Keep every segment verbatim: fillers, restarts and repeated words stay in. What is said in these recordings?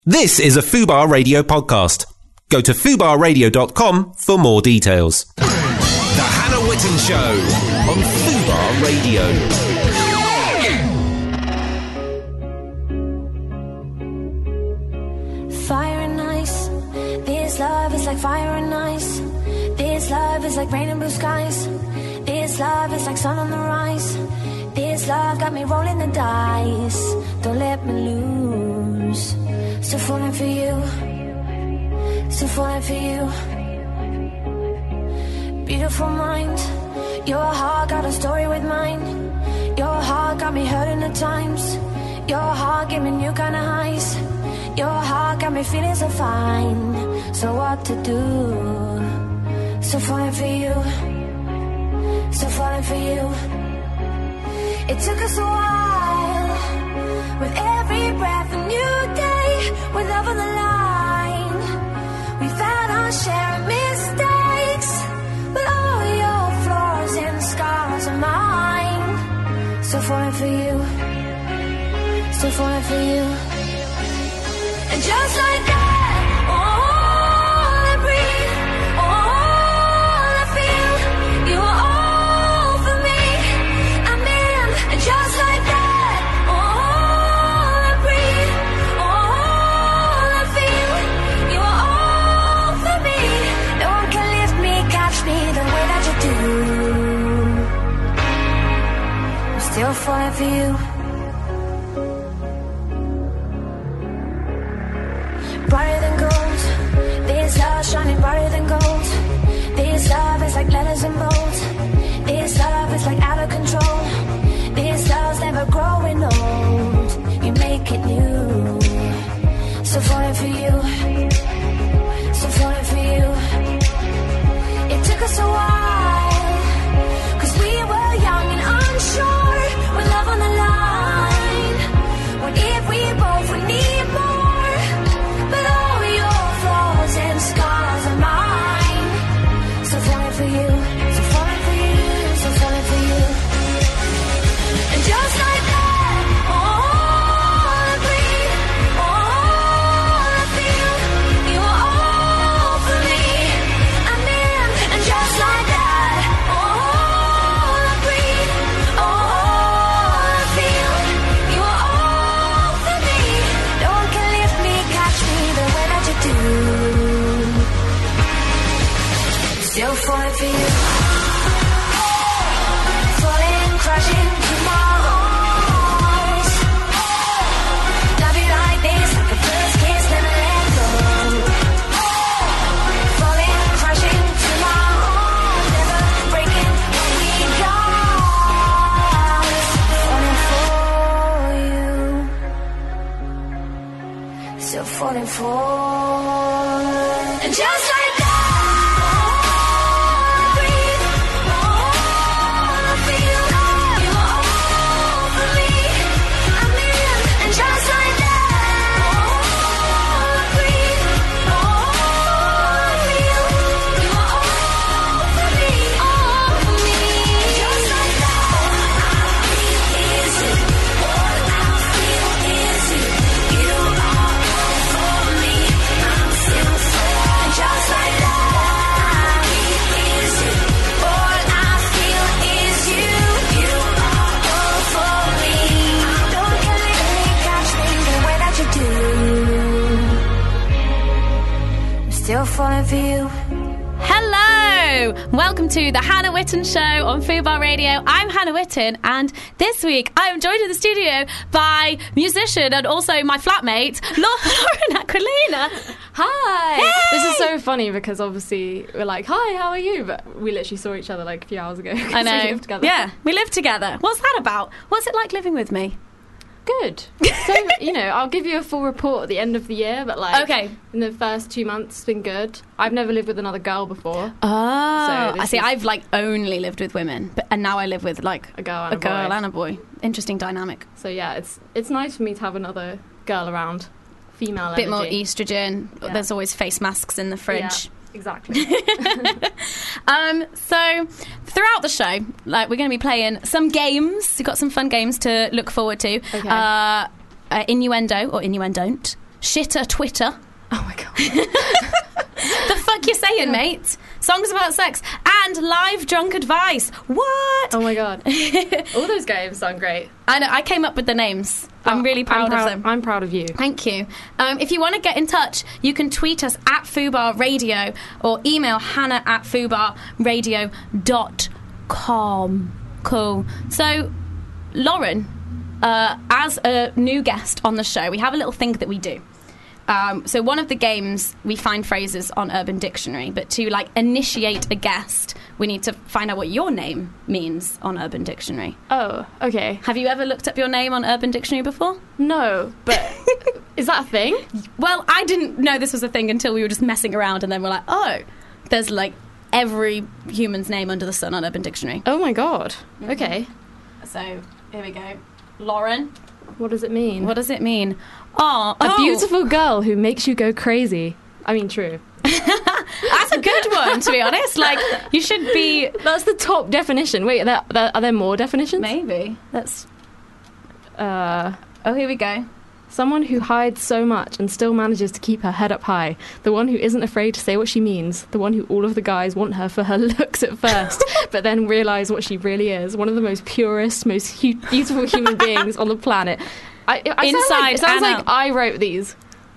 This is a Fubar Radio podcast. Go to fubar radio dot com for more details. The Hannah Witten Show on Fubar Radio. Fire and ice. This love is like fire and ice. This love is like rain and blue skies. This love is like sun on the rise. This love got me rolling the dice. Don't let me lose. Still falling for you. Still falling for you. Beautiful mind. Your heart got a story with mine. Your heart got me hurting at times. Your heart gave me new kind of highs. Your heart got me feeling so fine. So what to do? Still falling for you. Still falling for you. It took us a while. With every breath a new day. With love on the line. We've had our share of mistakes. But all your flaws and scars are mine. Still falling for you. Still falling for you. And just like that, all I breathe, all I feel, you are all for me. I'm in, and just like that, all I breathe, all I feel, you are all for me. No one can lift me, catch me the way that you do. I'm still falling for you. Brighter than gold, this love shining brighter than gold. This love is like letters in bold. This love is like out of control. This love's never growing old. You make it new. Still falling for you. Still falling for you. It took us a while, cause we were young and unsure. With love on the line, what if we both would need more? Scars are mine. Still falling for you. Still falling for you. Still falling for you. And just like that, all I breathe, all I feel, you are all for me. I'm in, and just like that, all I breathe, all I feel, you are all for me. No one can lift me, catch me the way that you do. Still falling for you. Falling, crashing to my arms. Love you like this, like the first kiss, never let go. Falling, crashing to my arms. Never breaking what we got. Falling for you. Still falling for. And just like that. Still falling for you. Hello! Welcome to the Hannah Witten Show on Fubar Radio. I'm Hannah Witten, and this week I am joined in the studio by musician and also my flatmate, Lauren Aquilina. Hi! Hey! This is so funny because obviously we're like, hi, how are you? But we literally saw each other like a few hours ago. I know. We lived together. Yeah, we live together. What's that about? What's it like living with me? Good. So, you know, I'll give you a full report at the end of the year, but like okay. in the first two months it's been good. I've never lived with another girl before. Oh, so I see. Is... I've like only lived with women, but and now I live with like a girl and a, a girl boy. and a boy. Interesting dynamic. So yeah, it's it's nice for me to have another girl around. Female a bit energy. more estrogen. Yeah. There's always face masks in the fridge. Yeah. Exactly. um, so throughout the show, like we're going to be playing some games. We've got some fun games to look forward to. Okay. Uh, uh, innuendo or innuendon't. Shitter Twitter. Oh my god. The fuck you saying, mate? Songs about sex and live drunk advice. What? Oh my god. All those games sound great. I know. I came up with the names. I'm Oh, really proud, I'm proud of them. I'm proud of you. Thank you. Um, if you want to get in touch, you can tweet us at Fubar Radio or email Hannah at fubar radio dot com. Cool. So, Lauren, uh, as a new guest on the show, we have a little thing that we do. Um, so one of the games, we find phrases on Urban Dictionary, but to like initiate a guest, we need to find out what your name means on Urban Dictionary. Oh, okay. Have you ever looked up your name on Urban Dictionary before? No, but is that a thing? Well, I didn't know this was a thing until we were just messing around, and then we're like, oh, there's like every human's name under the sun on Urban Dictionary. Oh my god. Okay. So here we go. Lauren, What does it mean? what does it mean? Oh, A oh. beautiful girl who makes you go crazy. I mean, true. That's a good one, to be honest. Like, you should be... That's the top definition. Wait, are there, there, are there more definitions? Maybe. That's... Uh, Oh, here we go. someone who hides so much and still manages to keep her head up high. The one who isn't afraid to say what she means. The one who all of the guys want her for her looks at first, but then realise what she really is. One of the most purest, most hu- beautiful human beings on the planet. I, I Inside sound like, it sounds and like out. I wrote these.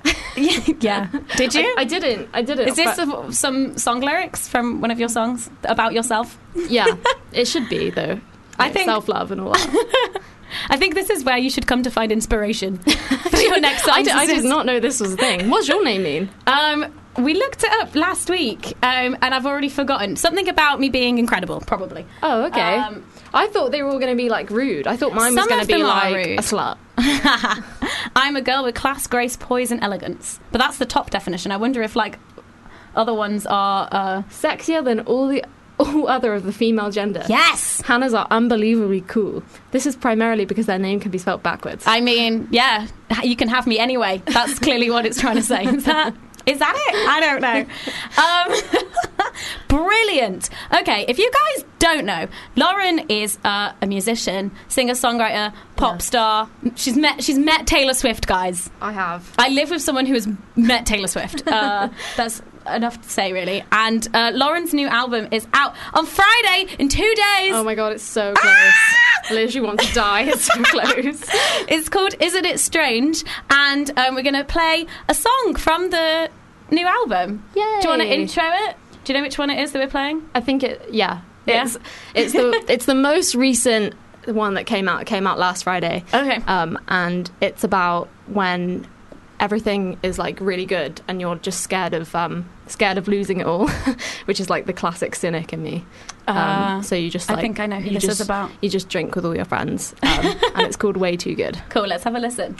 Yeah. Did you? I, I didn't. I didn't. Is this but- a, some song lyrics from one of your songs about yourself? Yeah, it should be though. I Like, think- self-love and all that. I think this is where you should come to find inspiration for your next song. I, did, I did not know this was a thing. What's your name mean? Um, we looked it up last week, um, and I've already forgotten. Something about me being incredible, probably. Oh, okay. Um, I thought they were all going to be like rude. I thought mine was Some going to of be them are like rude. a slut. I'm a girl with class, grace, poise, and elegance. But that's the top definition. I wonder if, like, other ones are... Uh... Sexier than all the all other of the female gender. Yes! Hannahs are unbelievably cool. This is primarily because their name can be spelled backwards. I mean, yeah, you can have me anyway. That's clearly what it's trying to say. Is that, is that it? I don't know. Um, brilliant. Okay, if you guys don't know, Lauren is uh, a musician, singer-songwriter, pop Yeah. star. She's met she's met Taylor Swift, guys. I have. I live with someone who has met Taylor Swift. Uh, that's enough to say, really. And uh, Lauren's new album is out on Friday in two days. Oh my god, it's so close. I literally want to die. It's so close. It's called Isn't It Strange? And um, we're going to play a song from the new album. Yay. Do you want to intro it? Do you know which one it is that we're playing? I think it. Yeah. Yeah? It's it's the it's the most recent one that came out. It came out last Friday. Okay. Um, and it's about when everything is like really good and you're just scared of um scared of losing it all, which is like the classic cynic in me. Um, Uh, so you just I like, think I know who you this just, is about. You just drink with all your friends, um, and it's called Way Too Good. Cool, let's have a listen.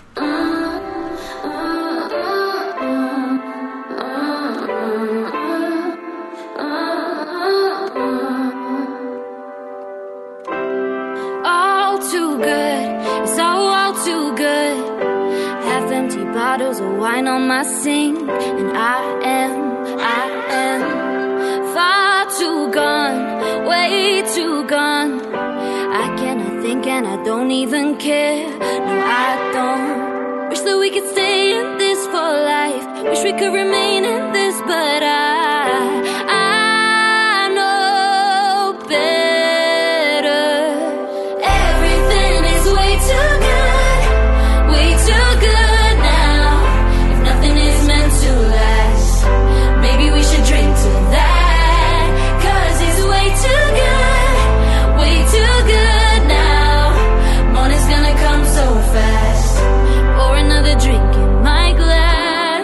All too good, it's all, all too good. Half empty bottles of wine on my sink, and I am, I am far too gone, way too gone. I cannot think and I don't even care. No, I don't. Wish that we could stay in this for life. Wish we could remain in this, but I, I know better. Everything is way too good, way too good now. If nothing is meant to last, maybe we should drink to that. 'Cause it's way too good, way too good now. Morning's gonna come so fast. Pour another drink in my glass.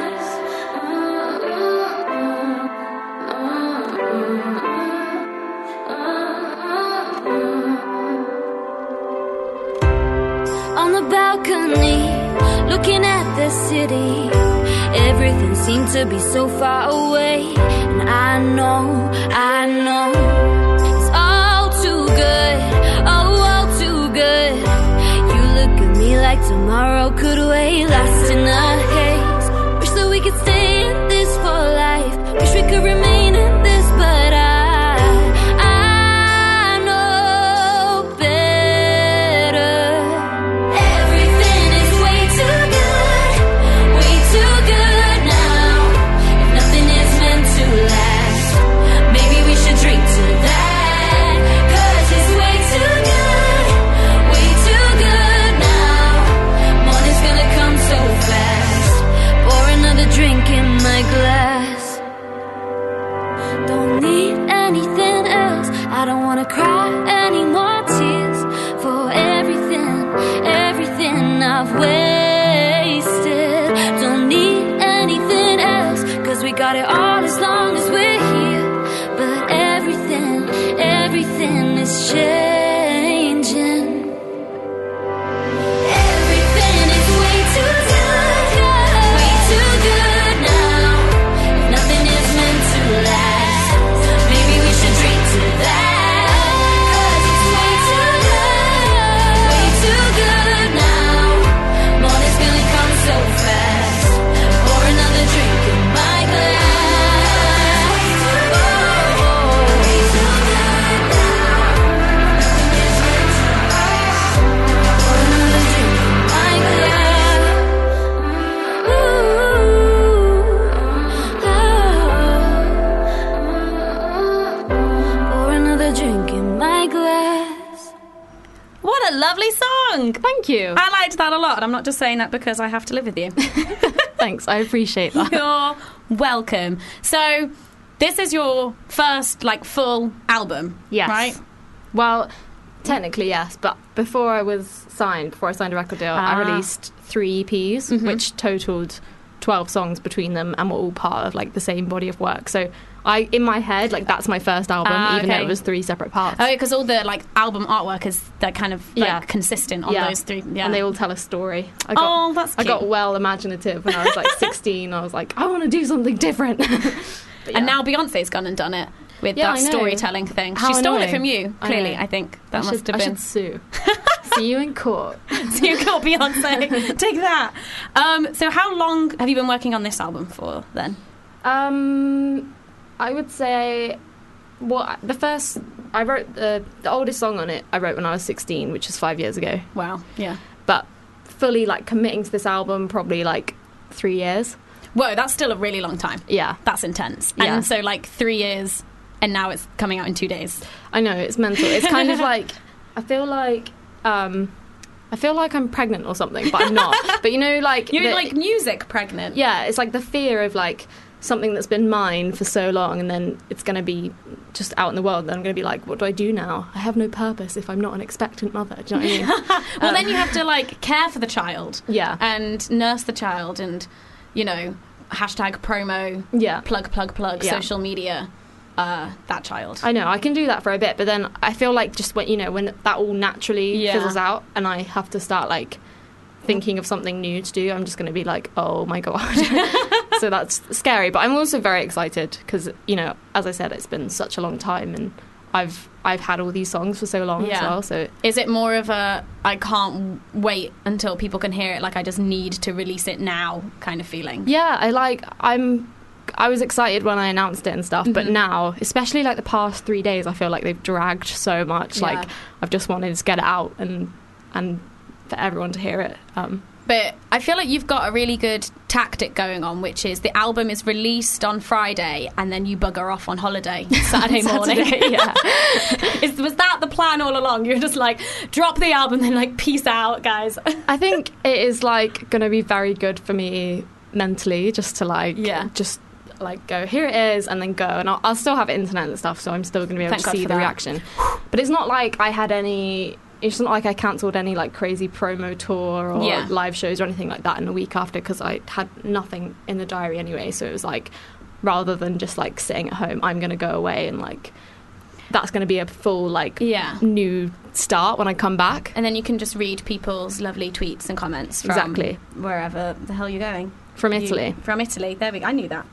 On the balcony, looking at the city, everything seemed to be so far away. And I know, I know, it's all too good, oh, all too good. You look at me like tomorrow could wait, lost in a haze. Wish that we could stay in this for life. Wish we could remain in this, but I, I know better. Everything is way too good, way too I don't wanna cry any more tears for everything, everything I've wasted. Don't need anything else, cause we got it all as long as we're here. But everything, everything is changing. Everything is way too good, way too good now. If nothing is meant to last, maybe we should drink to that. Cause it's way too good, way too good now. Morning's gonna come so fast. Pour another drink in my glass. Oh, oh, way too good now. Nothing is meant to last. Pour another drink in my glass. Ooh, oh. Pour another drink in my glass. What a lovely song! Thank you. I liked that a lot, and I'm not just saying that because I have to live with you. Thanks, I appreciate that. You're welcome. So, this is your first, like, full album, Yes. right? Well, technically yes, but before I was signed, before I signed a record deal, Ah. I released three E Ps, Mhm. which totaled twelve songs between them and were all part of like the same body of work. So I, in my head, like that's my first album, Ah, even though okay. it was three separate parts. Oh, because all the, like, album artwork is, they're kind of, like, Yeah. consistent on Yeah. those three. Yeah. And they all tell a story. I got, Oh, that's I cute. got well imaginative when I was like sixteen. I was like, I want to do something different. But yeah. And now Beyonce's gone and done it with Yeah, that I know. storytelling thing. How She stole it annoying. from you, I clearly, know. I, think. That I must should, have I been. should sue. See you in court. So you got Beyonce. Take that. Um, so how long have you been working on this album for, then? Um, I would say, well, the first I wrote the the oldest song on it. I wrote when I was sixteen, which is five years ago. Wow, yeah. But fully like committing to this album, probably like three years. Whoa, that's still a really long time. Yeah, That's intense. Yeah. And so, like, three years, and now it's coming out in two days. I know, it's mental. It's kind of like I feel like um, I feel like I'm pregnant or something, but I'm not. But you know, like You're, the- like, music pregnant. yeah, it's like the fear of like something that's been mine for so long, and then it's going to be just out in the world. Then I'm going to be like, what do I do now? I have no purpose if I'm not an expectant mother. Do you know what I mean? Well, Um, then you have to, like, care for the child. Yeah. And nurse the child and, you know, hashtag promo, Yeah. plug, plug, plug, Yeah. social media, uh, that child. I know, I can do that for a bit, but then I feel like just when, you know, when that all naturally Yeah. fizzles out and I have to start, like, thinking of something new to do, I'm just going to be like, oh my God. So that's scary, but I'm also very excited because, you know, as I said, it's been such a long time and I've I've had all these songs for so long Yeah. as well, so... Is it more of a, I can't wait until people can hear it, like I just need to release it now kind of feeling? Yeah, I like, I'm... I was excited when I announced it and stuff, but Mhm. now, especially like the past three days, I feel like they've dragged so much. Yeah. Like, I've just wanted to get it out and and for everyone to hear it. Um, But I feel like you've got a really good tactic going on, which is the album is released on Friday and then you bugger off on holiday Saturday morning. Saturday, yeah. Is, was that the plan all along? You're just like, drop the album, then like, peace out, guys. I think it is like going to be very good for me mentally, just to like, Yeah. just like go, here it is, and then go. And I'll, I'll still have internet and stuff, so I'm still going to be able Thank to God see for the that. reaction. But it's not like I had any... It's not like I cancelled any like crazy promo tour or Yeah. live shows or anything like that in the week after, because I had nothing in the diary anyway. So it was like, rather than just like sitting at home, I'm going to go away and like, that's going to be a full like Yeah. new start when I come back. And then you can just read people's lovely tweets and comments from Exactly. wherever the hell you're going. From You- Italy. from Italy. There we go. I knew that.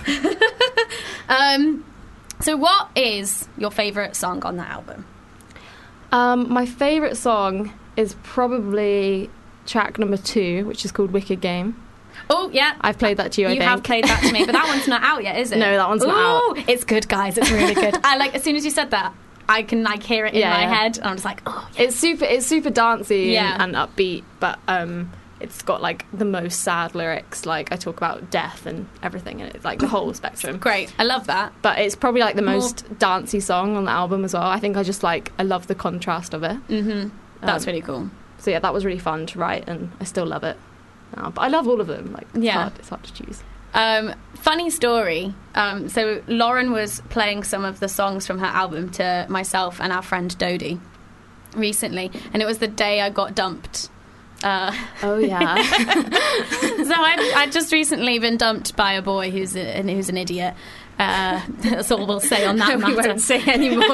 um, so what is your favourite song on that album? Um, my favourite song is probably track number two, which is called Wicked Game. Oh, yeah. I've played that to you, I You think. have played that to me, but that one's not out yet, is it? No, that one's not Ooh, It's good, guys. It's really good. I like, as soon as you said that, I can like hear it in Yeah, my yeah. head, and I'm just like, oh, yeah. It's super it's super dancey Yeah. and, and upbeat, but um, it's got like the most sad lyrics. Like I talk about death and everything in it, like the whole spectrum. Great. I love that. But it's probably like the More- most dancey song on the album as well. I think I just like I love the contrast of it. Mm-hmm. That's Um, really cool. So yeah, that was really fun to write, and I still love it now. But I love all of them. Like it's Yeah. hard, it's hard to choose. Um, funny story. Um, so Lauren was playing some of the songs from her album to myself and our friend Dodie recently, and it was the day I got dumped. Uh, oh yeah. So I'd, I'd just recently been dumped by a boy who's a, who's an idiot. Uh, that's all we'll say on that matter. We won't say anymore.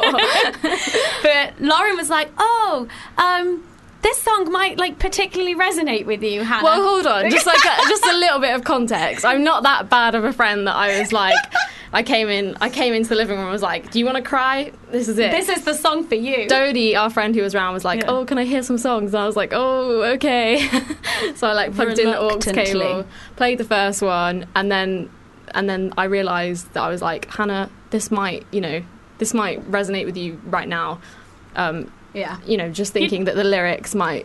But Lauren was like, "Oh, um, this song might like particularly resonate with you, Hannah." Well, hold on, just like a, just a little bit of context. I'm not that bad of a friend that I was like. I came in. I came into the living room and was like, "Do you want to cry? This is it. This is the song for you." Dodie, our friend who was around, was like, Yeah. "Oh, can I hear some songs?" And I was like, "Oh, okay." So I like plugged in the aux cable, played the first one, and then and then I realised that I was like, "Hannah, this might, you know, this might resonate with you right now." Um, Yeah. You know, just thinking that the lyrics might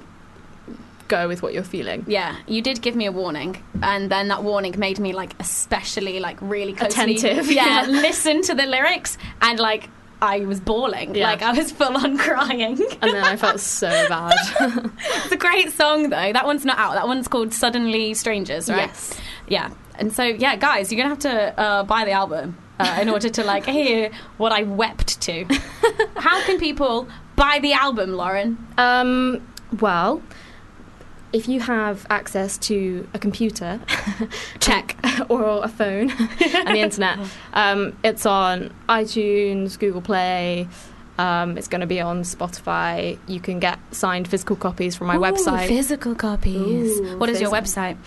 go with what you're feeling. Yeah, you did give me a warning, and then that warning made me like especially like really closely, attentive. Yeah, Yeah. listen to the lyrics, and like I was bawling, Yeah. like I was full on crying. And then I felt so bad. It's a great song though. That one's not out. That one's called Suddenly Strangers, right? Yes. Yeah. And so yeah, guys, you're gonna have to uh, buy the album uh, in order to like hear what I wept to. How can people buy the album, Lauren? Um, well, if you have access to a computer, Check. or a phone and the internet, um, it's on iTunes, Google Play. Um, it's going to be on Spotify. You can get signed physical copies from my Ooh, website. Physical copies. Ooh, What is your physical. website?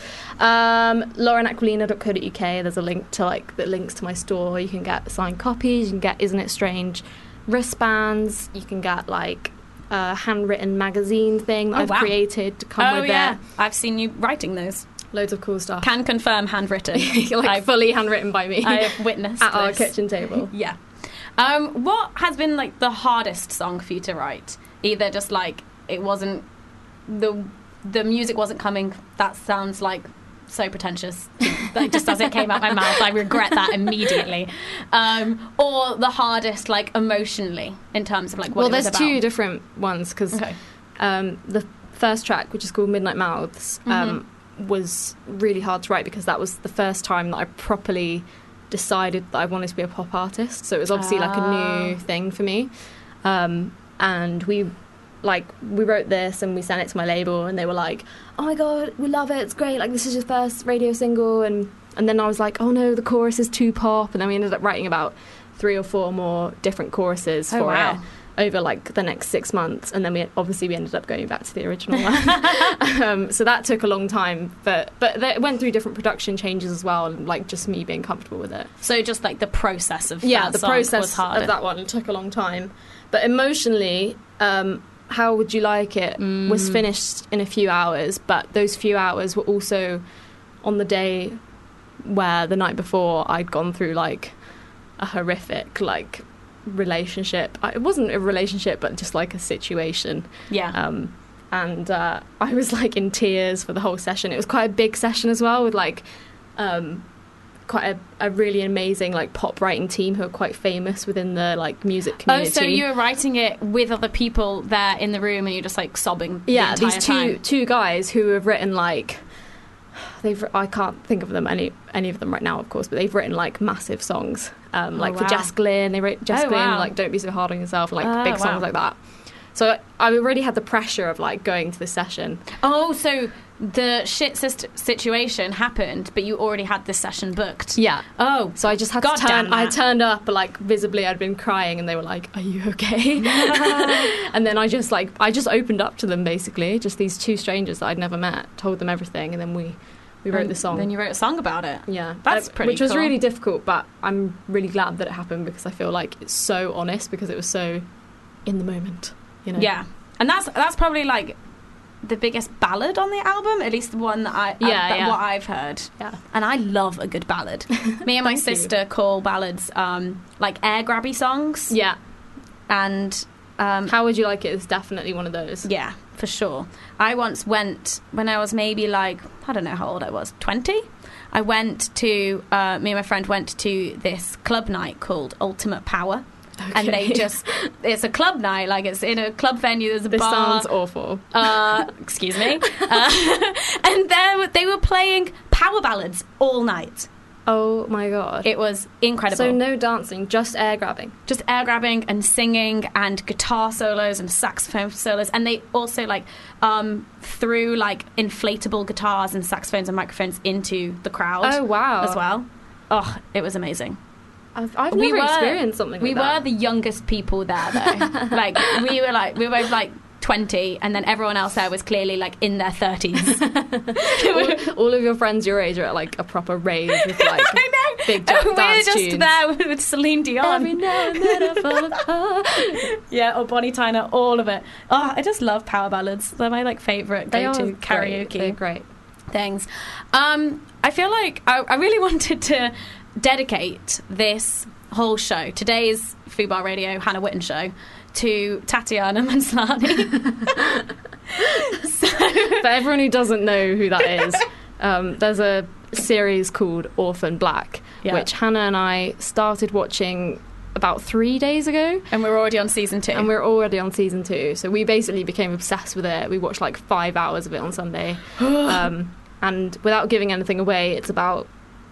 Um, lauren aquilina dot co dot uk. There's a link to like that links to my store. You can get signed copies. You can get Isn't It Strange wristbands. You can get like a handwritten magazine thing that Oh, I've wow. created to come Oh with yeah, it. I've seen you writing those. Loads of cool stuff. Can confirm, handwritten. like I've, fully handwritten by me I have witnessed at our this. kitchen table. Yeah. Um, what has been like the hardest song for you to write? Either just like it wasn't the the music wasn't coming. That sounds like so pretentious. Like just as it came out my mouth, I regret that immediately. Um, or the hardest, like emotionally, in terms of like what Well, it was there's about. two different ones because Okay. um, the first track, which is called Midnight Mouths, um, Mm-hmm. was really hard to write because that was the first time that I properly decided that I wanted to be a pop artist. So it was obviously like a new Ah. thing for me. Um, and we like we wrote this and we sent it to my label and they were like, "Oh my god, we love it, it's great, like this is your first radio single." And and then I was like, "Oh no, the chorus is too pop." And then we ended up writing about three or four more different choruses Oh, for wow. it over like the next six months, and then we obviously we ended up going back to the original one. um, so that took a long time, but but it went through different production changes as well, and like just me being comfortable with it. So just like the process of Yeah, that the song was process harder. of that one took a long time, but emotionally, um, How Would You Like It Mm. was finished in a few hours, but those few hours were also on the day where the night before I'd gone through like a horrific like relationship. I- It wasn't a relationship, but just like a situation. Yeah. Um, and uh, I was like in tears for the whole session. It was quite a big session as well, with like um, quite a, a really amazing like pop writing team who are quite famous within the like music Oh, community. so you were writing it with other people there in the room, and you're just like sobbing. yeah, the these entire two time. two guys who have written like they've I can't think of them any any of them right now, of course, but they've written like massive songs. Um, Oh, like wow. for Jess Glynn, they wrote Jess Oh, Glynn wow. like "Don't Be So Hard on Yourself" and like Oh, big songs wow. like that. So I already had the pressure of like going to the session. Oh, so the shit sist- situation happened, but you already had this session booked. Yeah. Oh, So I just had God to turn. damn I that. turned up, but like visibly, I'd been crying, and they were like, "Are you okay?" And then I just like I just opened up to them basically, just these two strangers that I'd never met, told them everything, and then we we wrote And the song. Then you wrote a song about it. Yeah, That's Uh, pretty Which was cool. really difficult, but I'm really glad that it happened because I feel like it's so honest because it was so in the moment. You know. Yeah, and that's that's probably like the biggest ballad on the album, at least the one that I uh, Yeah, that yeah. what I've heard. Yeah. And I love a good ballad. Me and my Thank you. sister call ballads um, like air grabby songs. Yeah. And um, How Would You Like It is definitely one of those. yeah, for sure. I once went when I was maybe like I don't know how old I was, twenty. I went to uh, me and my friend went to this club night called Ultimate Power. And they Okay. just, it's a club night, like it's in a club venue, there's a This bar. sounds awful. Uh, excuse me. Uh, and there, they were playing power ballads all night. Oh my god. It was incredible. So no dancing, just air grabbing. Just air grabbing and singing and guitar solos and saxophone solos. And they also like um, threw like inflatable guitars and saxophones and microphones into the crowd. Oh wow. As well. Oh, it was amazing. I've, I've we never were, experienced something like we that. were the youngest people there though. Like we were like we were both like twenty, and then everyone else there was clearly like in their thirties. all, all of your friends your age are at like a proper rave with like I know. big dance we were just tunes. there with, with Celine Dion. Every now and then I fall apart. Yeah, or Bonnie Tyler, all of it. Oh, I just love power ballads. They're my like favourite They go-to are karaoke great. They're great. things. Um, I feel like I, I really wanted to dedicate this whole show, today's Fubar Radio Hannah Witten show, to Tatiana Maslany. So, for everyone who doesn't know who that is, um, there's a series called Orphan Black, yeah. which Hannah and I started watching about three days ago. And we're already on season two. And we're already on season two. So we basically became obsessed with it. We watched like five hours of it on Sunday. um, and without giving anything away, it's about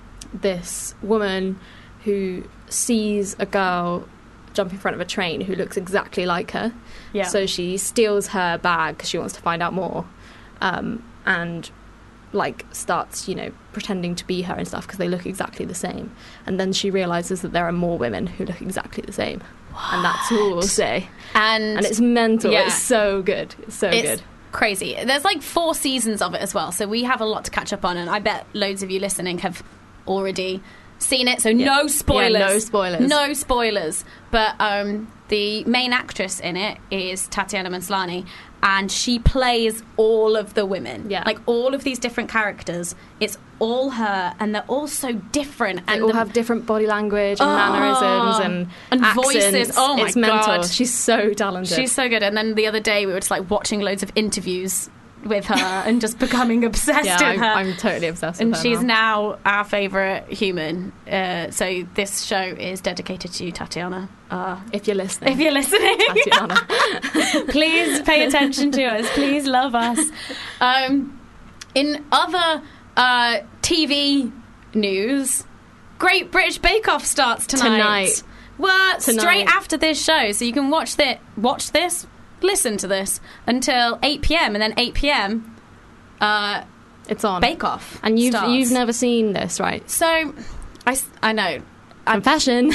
this woman who sees a girl jump in front of a train who looks exactly like her. Yeah. So she steals her bag because she wants to find out more. Um, and like starts, you know, pretending to be her and stuff because they look exactly the same. And then she realises that there are more women who look exactly the same. What? And that's all we'll say. And, and it's mental. Yeah. It's so good. It's so it's good. Crazy. There's like four seasons of it as well, so we have a lot to catch up on, and I bet loads of you listening have already seen it, so yeah. no spoilers. Yeah, no spoilers. No spoilers. But um, the main actress in it is Tatiana Maslany, and she plays all of the women. Yeah. Like all of these different characters. It's all her, and they're all so different. They and all the, have different body language and oh, mannerisms and, and accents. voices. Oh my it's mental. God. She's so talented. She's so good. And then the other day we were just like watching loads of interviews with her and just becoming obsessed yeah, with I'm, her. I'm totally obsessed and with her she's now. now our favourite human. Uh, so this show is dedicated to you, Tatiana. Uh, if you're listening. if you're listening. Tatiana. Please pay attention to us. Please love us. Um, in other uh, T V news, Great British Bake Off starts tonight. Tonight. Well, Tonight. straight after this show. So you can watch, thi- watch this, listen to this until eight p.m. and then eight p.m. Uh, it's on. Bake Off. And you've starts. you've never seen this, right? So, I, s- I know. Confession.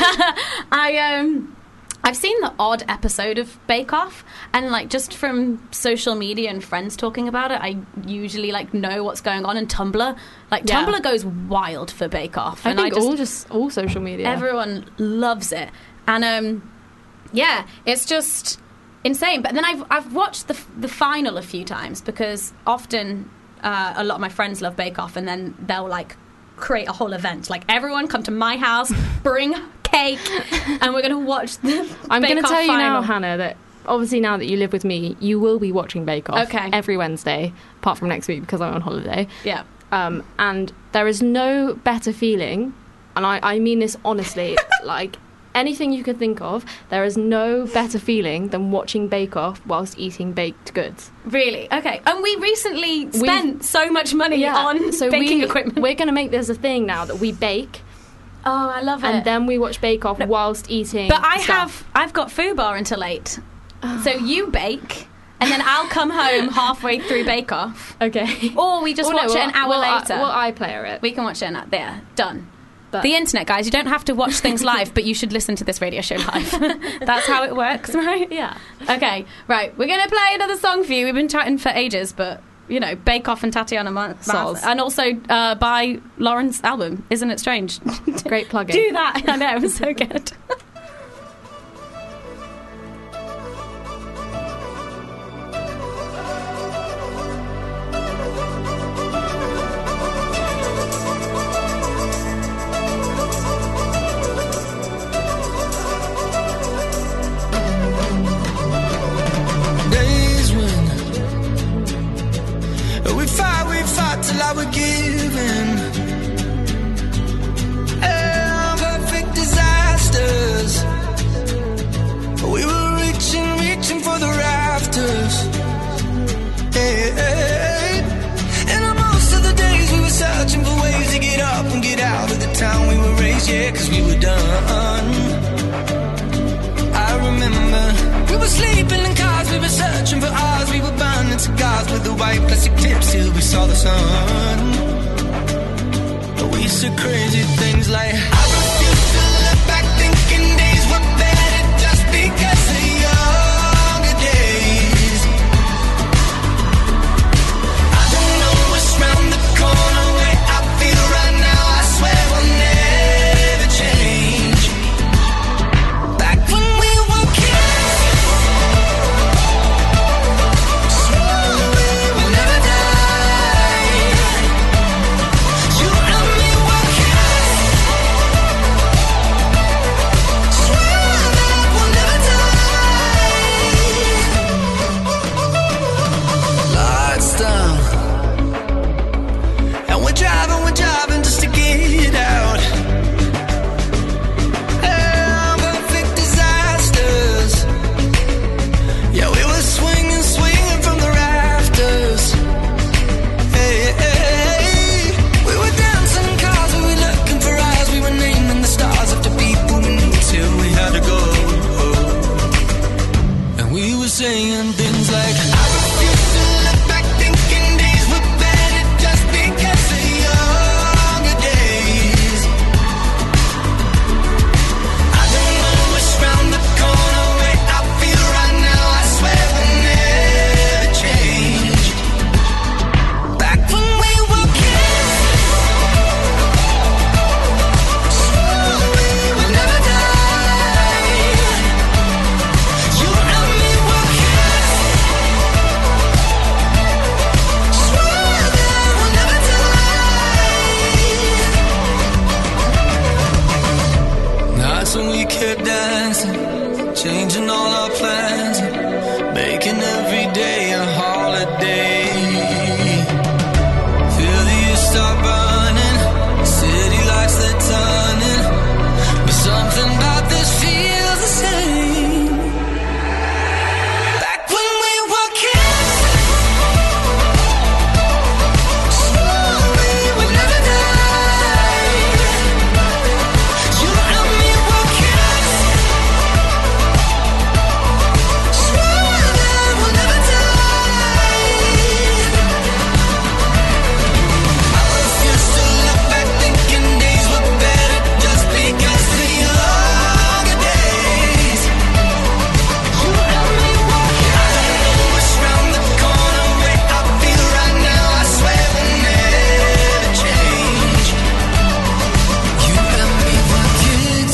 I um I've seen the odd episode of Bake Off, and like just from social media and friends talking about it, I usually like know what's going on. And Tumblr, like Yeah. Tumblr goes wild for Bake Off, I and think I just all just all social media. everyone loves it, and um yeah, it's just insane. But then I've I've watched the the final a few times because often uh, a lot of my friends love Bake Off, and then they'll like create a whole event, like everyone come to my house, bring cake, and we're going to watch the I'm Bake going to Off tell you final. now, Hannah, that obviously now that you live with me, you will be watching Bake Off Okay. every Wednesday, apart from next week because I'm on holiday. Yeah. Um, and there is no better feeling, and I, I mean this honestly, like anything you can think of, there is no better feeling than watching Bake Off whilst eating baked goods. Really? Okay. And we recently spent so much money on so baking we, equipment. We're going to make this a thing now that we bake Oh, I love it. and then we watch Bake Off whilst eating But I stuff. have, I've got Fubar until eight. So you bake, and then I'll come home halfway through Bake Off. Okay. Or we just Well, no, watch it well, an hour well, I- later. well, I player it. We can watch it an hour. There. Done. But- The internet, guys, you don't have to watch things live, but you should listen to this radio show live. That's how it works, right? Yeah. Okay, right. We're going to play another song for you. We've been chatting for ages, but, you know, Bake Off and Tatiana Ma- Soz. Mas- and also uh, buy Lauren's album, Isn't It Strange? Great plug-in. Do that. I know, it was so good. Days when we fight, we fight till I was given. Yeah, perfect disasters town we were raised, yeah, cause we were done. I remember we were sleeping in cars, we were searching for ours, we were burning cigars with the white plastic tips till we saw the sun. We said crazy things like, I refuse to look back thinking days were better just because of younger days. I don't know what's round the corner where I feel right now, I swear we'll never change. Back when we were kids, swore we will never die. You and me were kids, swore that we'll never die. Lights down, and we're driving, we're driving just to get out. Yeah, perfect disasters. Yeah, we were swinging, swinging from the rafters. Hey, hey, hey. We were dancing in cars, we were looking for eyes, we were naming the stars after people we knew till we had to go. And we were saying things like, I refuse to look back thinking days were better just because of younger days. I don't know what's round the corner where I feel right now, I swear we'll never change. Back when we were kids, swore we will never die. You and me were kids, swore that we'll never die. Nights when we kept dancing, changing all our plans, making every day a holiday. Feel the years start burning, city lights they're turning, but something about this feels the same. Back when we were kids, swore we would never die. You and me were kids, swore that we'll never die. I refuse to look back thinking days were better just because of younger days. You and me were kids. I don't know what's round the corner where I feel right now, I swear we'll never change. You and me were kids.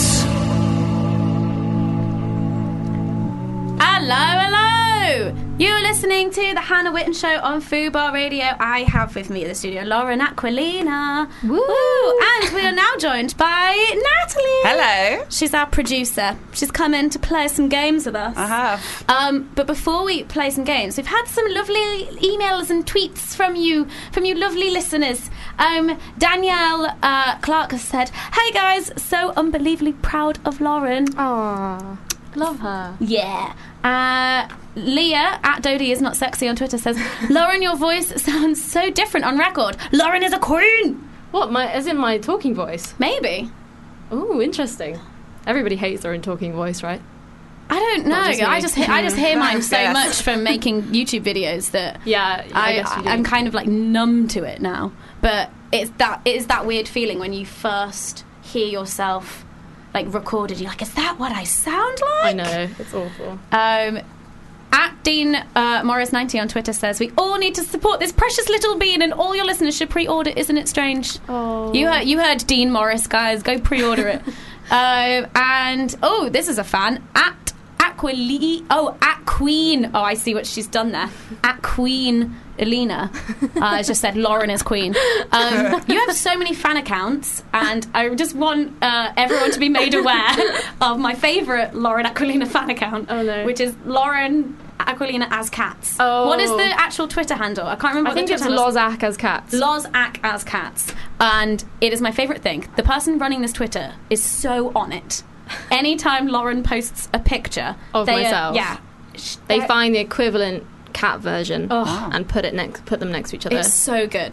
Hello, hello! You're listening to the Hannah Witten Show on Fubar Radio. I have with me in the studio Lauren Aquilina. Woo! And we are now joined by Natalie. Hello. She's our producer. She's come in to play some games with us. I have. Um, but before we play some games, we've had some lovely emails and tweets from you, from you lovely listeners. Um, Danielle uh, Clark has said, "Hey guys, so unbelievably proud of Lauren." Aww, love her. Yeah. Uh, Leah at Dodie is not sexy on Twitter says, "Lauren, your voice sounds so different on record. Lauren is a queen." What, my, as in my talking voice? Maybe. Ooh, interesting. Everybody hates their own talking voice, right? I don't know. Not just me. I just hear, I just hear mine so Yes. much from making YouTube videos that Yeah, I, I, guess you do. I'm kind of like numb to it now. But it's that it is that weird feeling when you first hear yourself like recorded. You're like, is that what I sound like? I know, it's awful. Um, at Dean uh, Morris ninety on Twitter says, "We all need to support this precious little bean, and all your listeners should pre-order. Isn't it strange?" Oh. You heard, you heard Dean Morris, guys. Go pre-order it. um, and oh, this is a fan at Aquili. Oh, at Queen. Oh, I see what she's done there. At Queen Elena uh, just said Lauren is queen. Um, you have so many fan accounts, and I just want uh, everyone to be made aware of my favourite Lauren Aquilina fan account, Oh, no. which is Lauren Aquilina as cats. Oh. What is the actual Twitter handle? I can't remember. I what think the it's Twitter handle is. Lozac as cats. Lozac as cats, and it is my favourite thing. The person running this Twitter is so on it. Anytime Lauren posts a picture Of they, uh, myself. yeah, They they're- find the equivalent cat version Oh. and put it next, put them next to each other. It's so good.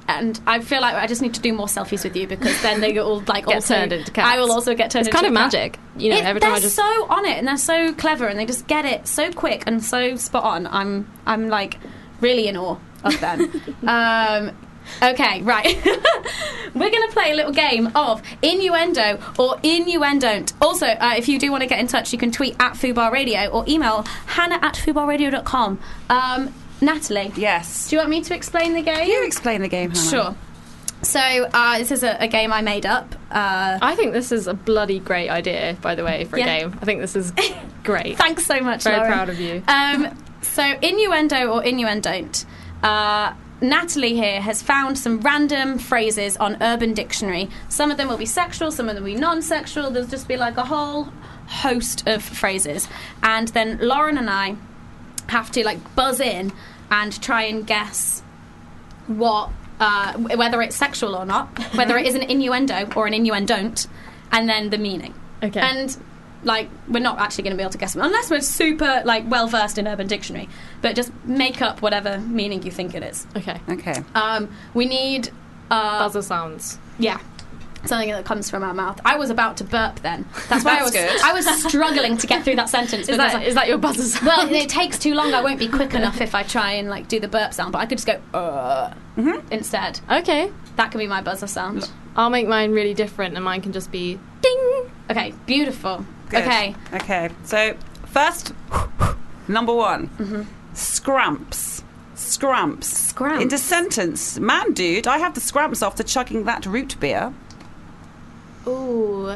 and I feel like I just need to do more selfies with you because then they all like Get also turned into cats. I will also get turned It's into kind of a cat. magic. You know, It- every time they're I just so on it and they're so clever and they just get it so quick and so spot on. I'm I'm like really in awe of them. um, okay, right. We're going to play a little game of innuendo or innuendo. Also, uh, if you do want to get in touch, you can tweet at Fubar Radio or email hannah at fubar radio dot com. Um, Natalie, Yes. do you want me to explain the game? You explain the game, Hannah. Sure. So uh, this is a, a game I made up. Uh, I think this is a bloody great idea, by the way, for Yeah. a game. I think this is great. Thanks so much, Very Lauren. proud of you. Um, so innuendo or innuendon't. Uh, Natalie here has found some random phrases on Urban Dictionary. Some of them will be sexual, some of them will be non-sexual. There'll just be like a whole host of phrases. And then Lauren and I have to like buzz in and try and guess what, uh, whether it's sexual or not, whether it is an innuendo or an innuendon't, and then the meaning. Okay. And like we're not actually going to be able to guess them unless we're super like well versed in Urban Dictionary. But just make up whatever meaning you think it is. Okay. Okay. Um, we need uh, Buzzer sounds. yeah. Something that comes from our mouth. I was about to burp then. That's why I was. That's good. I was struggling to get through that sentence. Is because that, I- is that your buzzer sound? well, it takes too long. I won't be quick enough if I try and like do the burp sound. But I could just go uh, instead. Okay. That could be my buzzer sound. I'll make mine really different and mine can just be ding. Okay, beautiful. Good. Okay, Okay. So, first, number one. Mm-hmm. Scramps. Scramps. Scramps. In the sentence, man, dude, I have the scramps after chugging that root beer. ooh.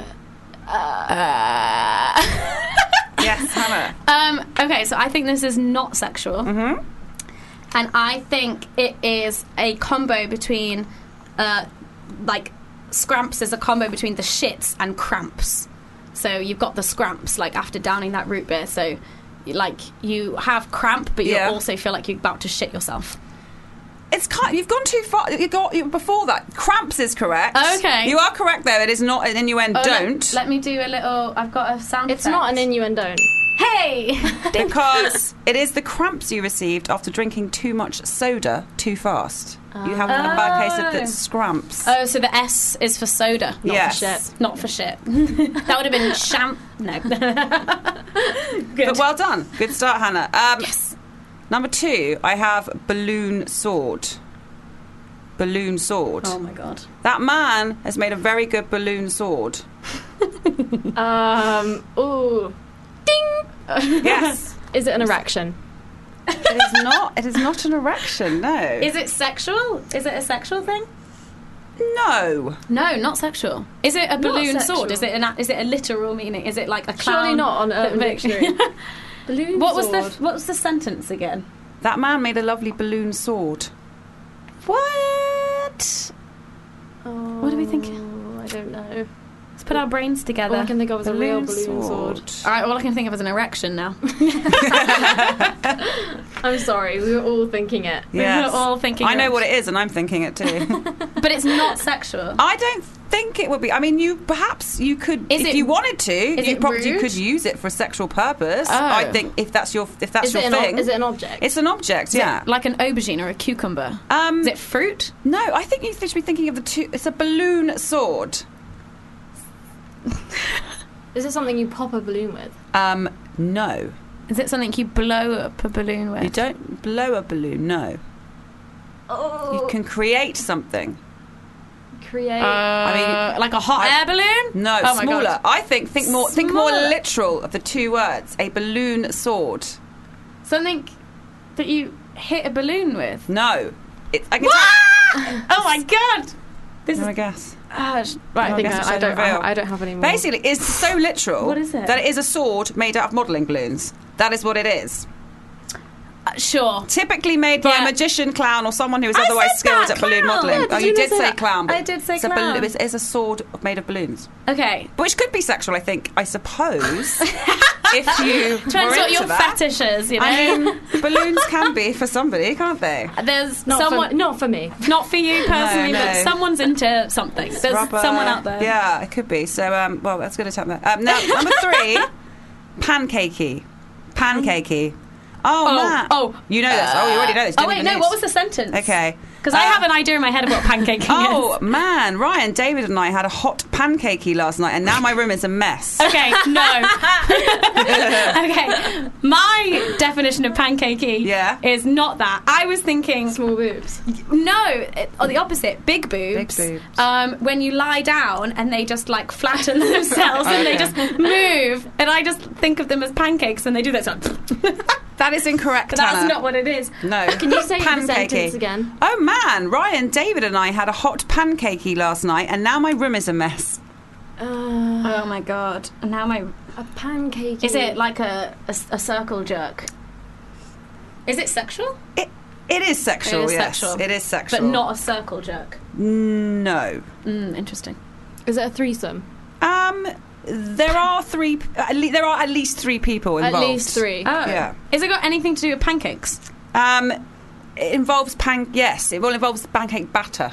Yes, Hannah. Um, okay, so I think this is not sexual. Mm-hmm. And I think it is a combo between, uh, like, scramps is a combo between the shits and cramps. So you've got the scramps, like, after downing that root beer. So, like, you have cramp, but you Yeah. also feel like you're about to shit yourself. It's kind. You've gone too far. You got you, before that. Cramps is correct. Okay. You are correct there. It is not an innuendo. Oh, let- Don't. Let, me do a little. I've got a sound. It's effect. not an innuendo. Hey. Because it is the cramps you received after drinking too much soda too fast. You have a bad case of the Oh. scramps. Oh, so the S is for soda, not Yes. for shit. Not for shit. That would have been sham. No. Good. But well done. Good start, Hannah. Um, Yes. Number two, I have balloon sword. Balloon sword. Oh my god. That man has made a very good balloon sword. Um. Ooh. Ding. Yes. Is it an erection? It is not. It is not an erection. No. Is it sexual? Is it a sexual thing? no. No, not sexual. Is it a balloon sexual. sword? Is it an? Is it a literal meaning? Is it like a clown? Surely not on that Urban makes- Dictionary. Balloon What was sword. the What was the sentence again? That man made a lovely balloon sword. What? Oh, What do we think? I don't know. Let's put our brains together. All I can think of is a real balloon sword. All right, all I can think of is an erection now. I'm sorry, we were all thinking it. Yes. We're all thinking. I know erection. what it is, and I'm thinking it too. But it's not sexual. I don't think it would be. I mean, you perhaps you could, Is if it- you wanted to, is you it probably rude? could use it for a sexual purpose. Oh. I think if that's your if that's Is your it, an, thing, ob- is it an object? it's an object. Is Yeah. it like an aubergine or a cucumber? um, Is it fruit? no, I think you should be thinking of the two. It's a balloon sword. Is it something you pop a balloon with? Um, no, Is it something you blow up a balloon with? you don't blow a balloon. No, Oh, you can create something. create. Uh, I mean, like a hot I- air balloon? No, Oh my smaller. God. I think think more think more Smaller. literal of the two words. A balloon sword. Something that you hit a balloon with. No, it, I can Oh my god! This tell. is I guess. uh, sh- right, I I think guess I, it's I a don't. reveal. I, I don't have any more. Basically, it's so literal What is it? that it is a sword made out of modelling balloons. That is what it is. uh, sure. Typically made by Yeah. a magician, clown, or someone who is I otherwise said skilled that, at balloon clown. modelling. Yeah, Oh, did you you did not say say that? clown. But I did say it's a clown. balloon- it's, it's a sword made of balloons, Okay. which could be sexual. I think. I suppose if you Depends were what into your that. fetish is, you know. I mean, balloons can be for somebody, can't they? There's not someone, for, not for me. not for you personally, No, no. but someone's into something. There's Rubber. someone out there. Yeah, it could be. So, um, well, that's good to tap that. Um, now, number three, pancakey. Pancakey. Oh, Oh, Matt. oh. You know this. Oh, you already know this. Oh didn't wait, even no. lose. What was the sentence? Okay. Because I have an idea in my head of what pancaking Oh is. man, Ryan, David, and I had a hot pancakey last night, and now my room is a mess. Okay, no. Okay, my definition of pancakey Yeah. is not that. I was thinking, Small boobs. no, it, or the opposite, big boobs. Big boobs. Um, when you lie down and they just like flatten themselves and they Okay. just move, and I just think of them as pancakes, and they do that. So That is incorrect, but that's Hannah. not what it is. No. Can you say the Pancakey. sentence again? Oh man, Ryan, David, and I had a hot pancakey last night, and now my room is a mess. Uh, Oh my god! And now my a pancake. is it like a, a a circle jerk? Is it sexual? It it is sexual. It is yes, sexual. it is sexual, But not a circle jerk. No. Mm, interesting. Is it a threesome? Um, there are three. At le- there are at least three people involved. At least three. Oh, Yeah. Is it got anything to do with pancakes? Um, it involves pan. Yes, it all involves pancake batter.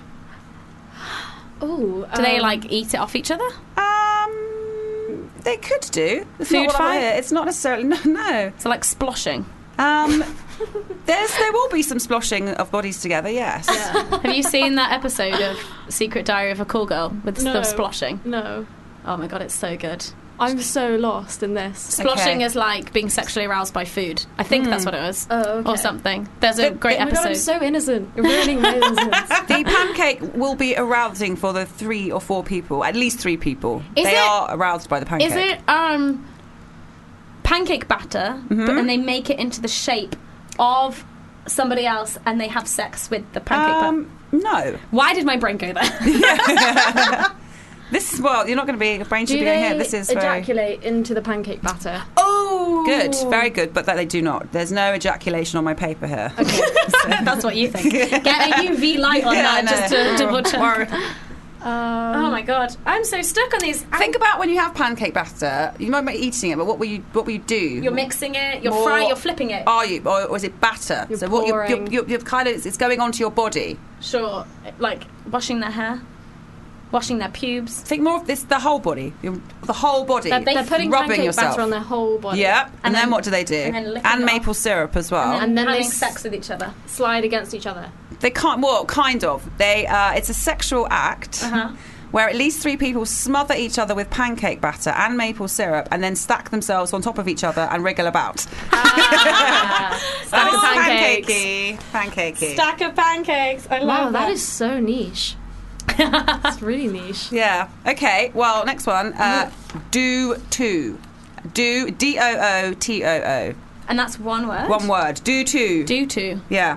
Oh, Do they like eat it off each other? Um, they could do. It's Food not what I fight? hear. It's not necessarily. No, no. So like sploshing. Um, there's there will be some sploshing of bodies together. Yes. Have you seen that episode of Secret Diary of a Call Girl with No. the sploshing? No, Oh my god, it's so good. I'm so lost in this. Sploshing Okay. is like being sexually aroused by food. I think that's what it was. Oh, okay. Or something. There's a But- great but Oh my God, I'm episode. so innocent. You're ruining my innocence. The pancake will be arousing for the three or four people, at least three people. Is they it- are aroused by the pancake. Is it um pancake batter, Mm-hmm. but and they make it into the shape of somebody else and they have sex with the pancake batter? Um, no. Why did my brain go there? This well, you're not going to be brain should Do be going they here. This is very ejaculate into the pancake batter? Oh, good, very good, but that they do not. There's no ejaculation on my paper here. That's what you think. Get a U V light on Yeah, I that just know. to double check. Worry. Um, Oh my god, I'm so stuck on these. Think about when you have pancake batter. You might be eating it, but what will you what will you do? You're mixing it. You're More- frying. You're flipping it. Are you, or, or is it batter? You're so what you're, you're, pouring. you're, you're kind of it's going onto your body. Sure, like washing their hair, washing their pubes. Think more of this the whole body, Your- the whole body. That they- They're putting rubbing pancake yourself. batter on their whole body. Yeah, and, And then, then- what do they do? and then licking it maple off. syrup as well. And And then then having they s- sex with each other. Slide against each other. They can't. Well, kind of. They. Uh, it's a sexual act Uh-huh. where at least three people smother each other with pancake batter and maple syrup, and then stack themselves on top of each other and wriggle about. Ah, That of is pancakes. pancakey. Pancakey. Stack of pancakes. I Wow, love that that. is so niche. It's really niche. Yeah. Okay. Well, next one. Uh, do two. Do D O O T O O. And that's one word. One word. Do two. Do to. Yeah.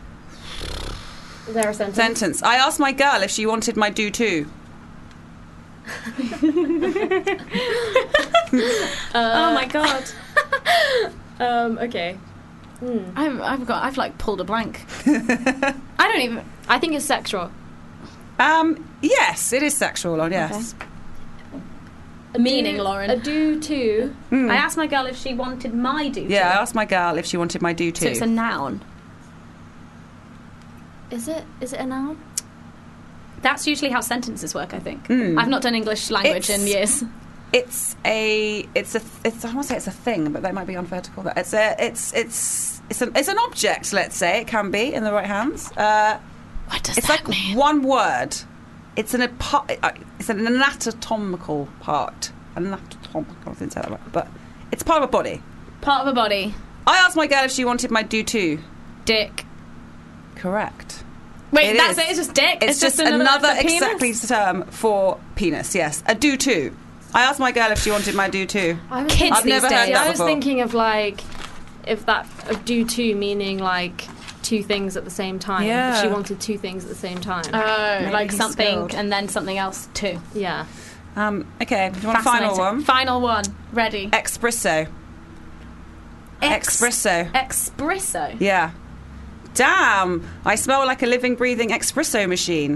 Is there a sentence? Sentence. I asked my girl if she wanted my do too. oh my god. Um, okay. I've, I've got. I've like pulled a blank. I don't even. I think it's sexual. Um. Yes, it is sexual. Lon, Yes. Meaning, Do- Lauren. A do too. I asked my girl if she wanted my do. Yeah. I asked my girl if she wanted my do too. So it's a noun. Is it? Is it a noun? That's usually how sentences work. I think. Mm. I've not done English language It's- in years. It's a. It's a. It's. I want to say it's a thing, but that might be unfair to call that. It's a. It's. It's. It's an. It's an object. Let's say it can be in the right hands. Uh, What does it's that like mean? one word. It's an. apo- uh, It's an anatomical part. Anatomical. I didn't say that right, but it's part of a body. Part of a body. I asked my girl if she wanted my do too. Dick. Correct. Wait, It that's is. it. It's just dick. It's, just, another, word for penis? exactly term for penis. Yes, a do too. I asked my girl if she wanted my do too. I was Kids I've these never heard days. that I was before. thinking of like if that of do two meaning like two things at the same time. Yeah. If she wanted two things at the same time. Oh, Maybe like he's something skilled. and then something else too. yeah. Um, okay, do you want a final Fascinating. one? Final one. Ready. Espresso. Ex- Espresso. Espresso. Yeah. Damn, I smell like a living, breathing espresso machine.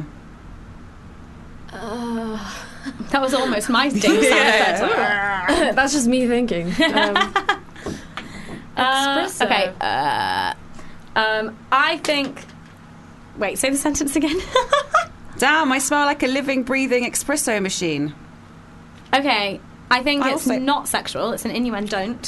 That was almost my ding sound Yeah. effect. That's just me thinking. Um, Uh, Espresso. okay. Uh, um, I think. Wait, say the sentence again. Damn, I smell like a living, breathing espresso machine. Okay, I think I it's also- not sexual. It's an innuendo.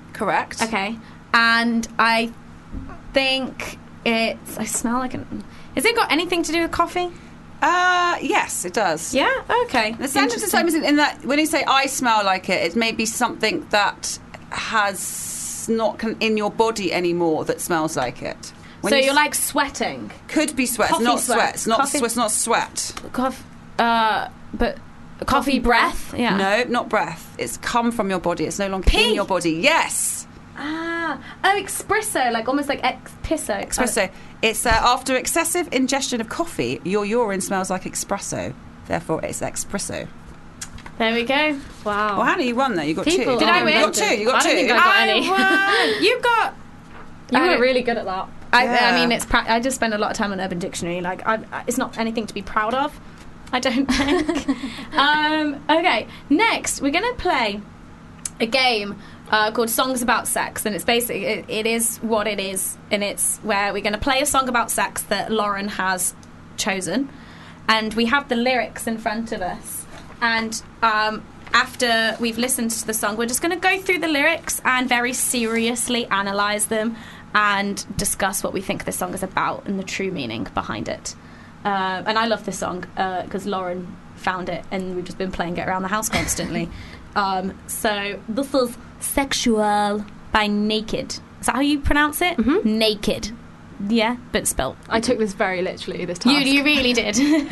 Correct. Okay, and I think it's. I smell like an. Has it got anything to do with coffee? Uh, yes, it does. Yeah? Okay. The sentence is in, in that when you say I smell like it, it may be something that has not con- in your body anymore that smells like it. When so you you're s- like sweating? Could be sweat. Coffee It's not sweat. sweat. It's not, Coffee- swe- it's not sweat. Cough, uh, but coffee breath? Yeah. No, not breath. It's come from your body. It's no longer Pee. in your body. Yes. Ah. Oh, espresso, like almost like ex-pisso. Espresso. It's uh, after excessive ingestion of coffee, your urine smells like espresso. Therefore, it's espresso. There we go. Wow. Well, Hannah, you won there. You got People two. Did I are win? You got two. You got I two. don't think I got I any. won. You got... You I- were really good at that. I, Yeah. I mean, it's. Pra- I just spend a lot of time on Urban Dictionary. Like, I, I, it's not anything to be proud of. I don't think. um, okay, next we're going to play a game uh, called Songs About Sex, and it's basically it, it is what it is, and it's where we're going to play a song about sex that Lauren has chosen, and we have the lyrics in front of us, and. Um, After we've listened to the song, we're just going to go through the lyrics and very seriously analyse them and discuss what we think this song is about and the true meaning behind it. Uh, and I love this song because uh, Lauren found it and we've just been playing it around the house constantly. um, so this is Sexual by Naked. Is that how you pronounce it? Mm-hmm. Naked. Yeah, but spelt. I took this very literally this You, task. you really did.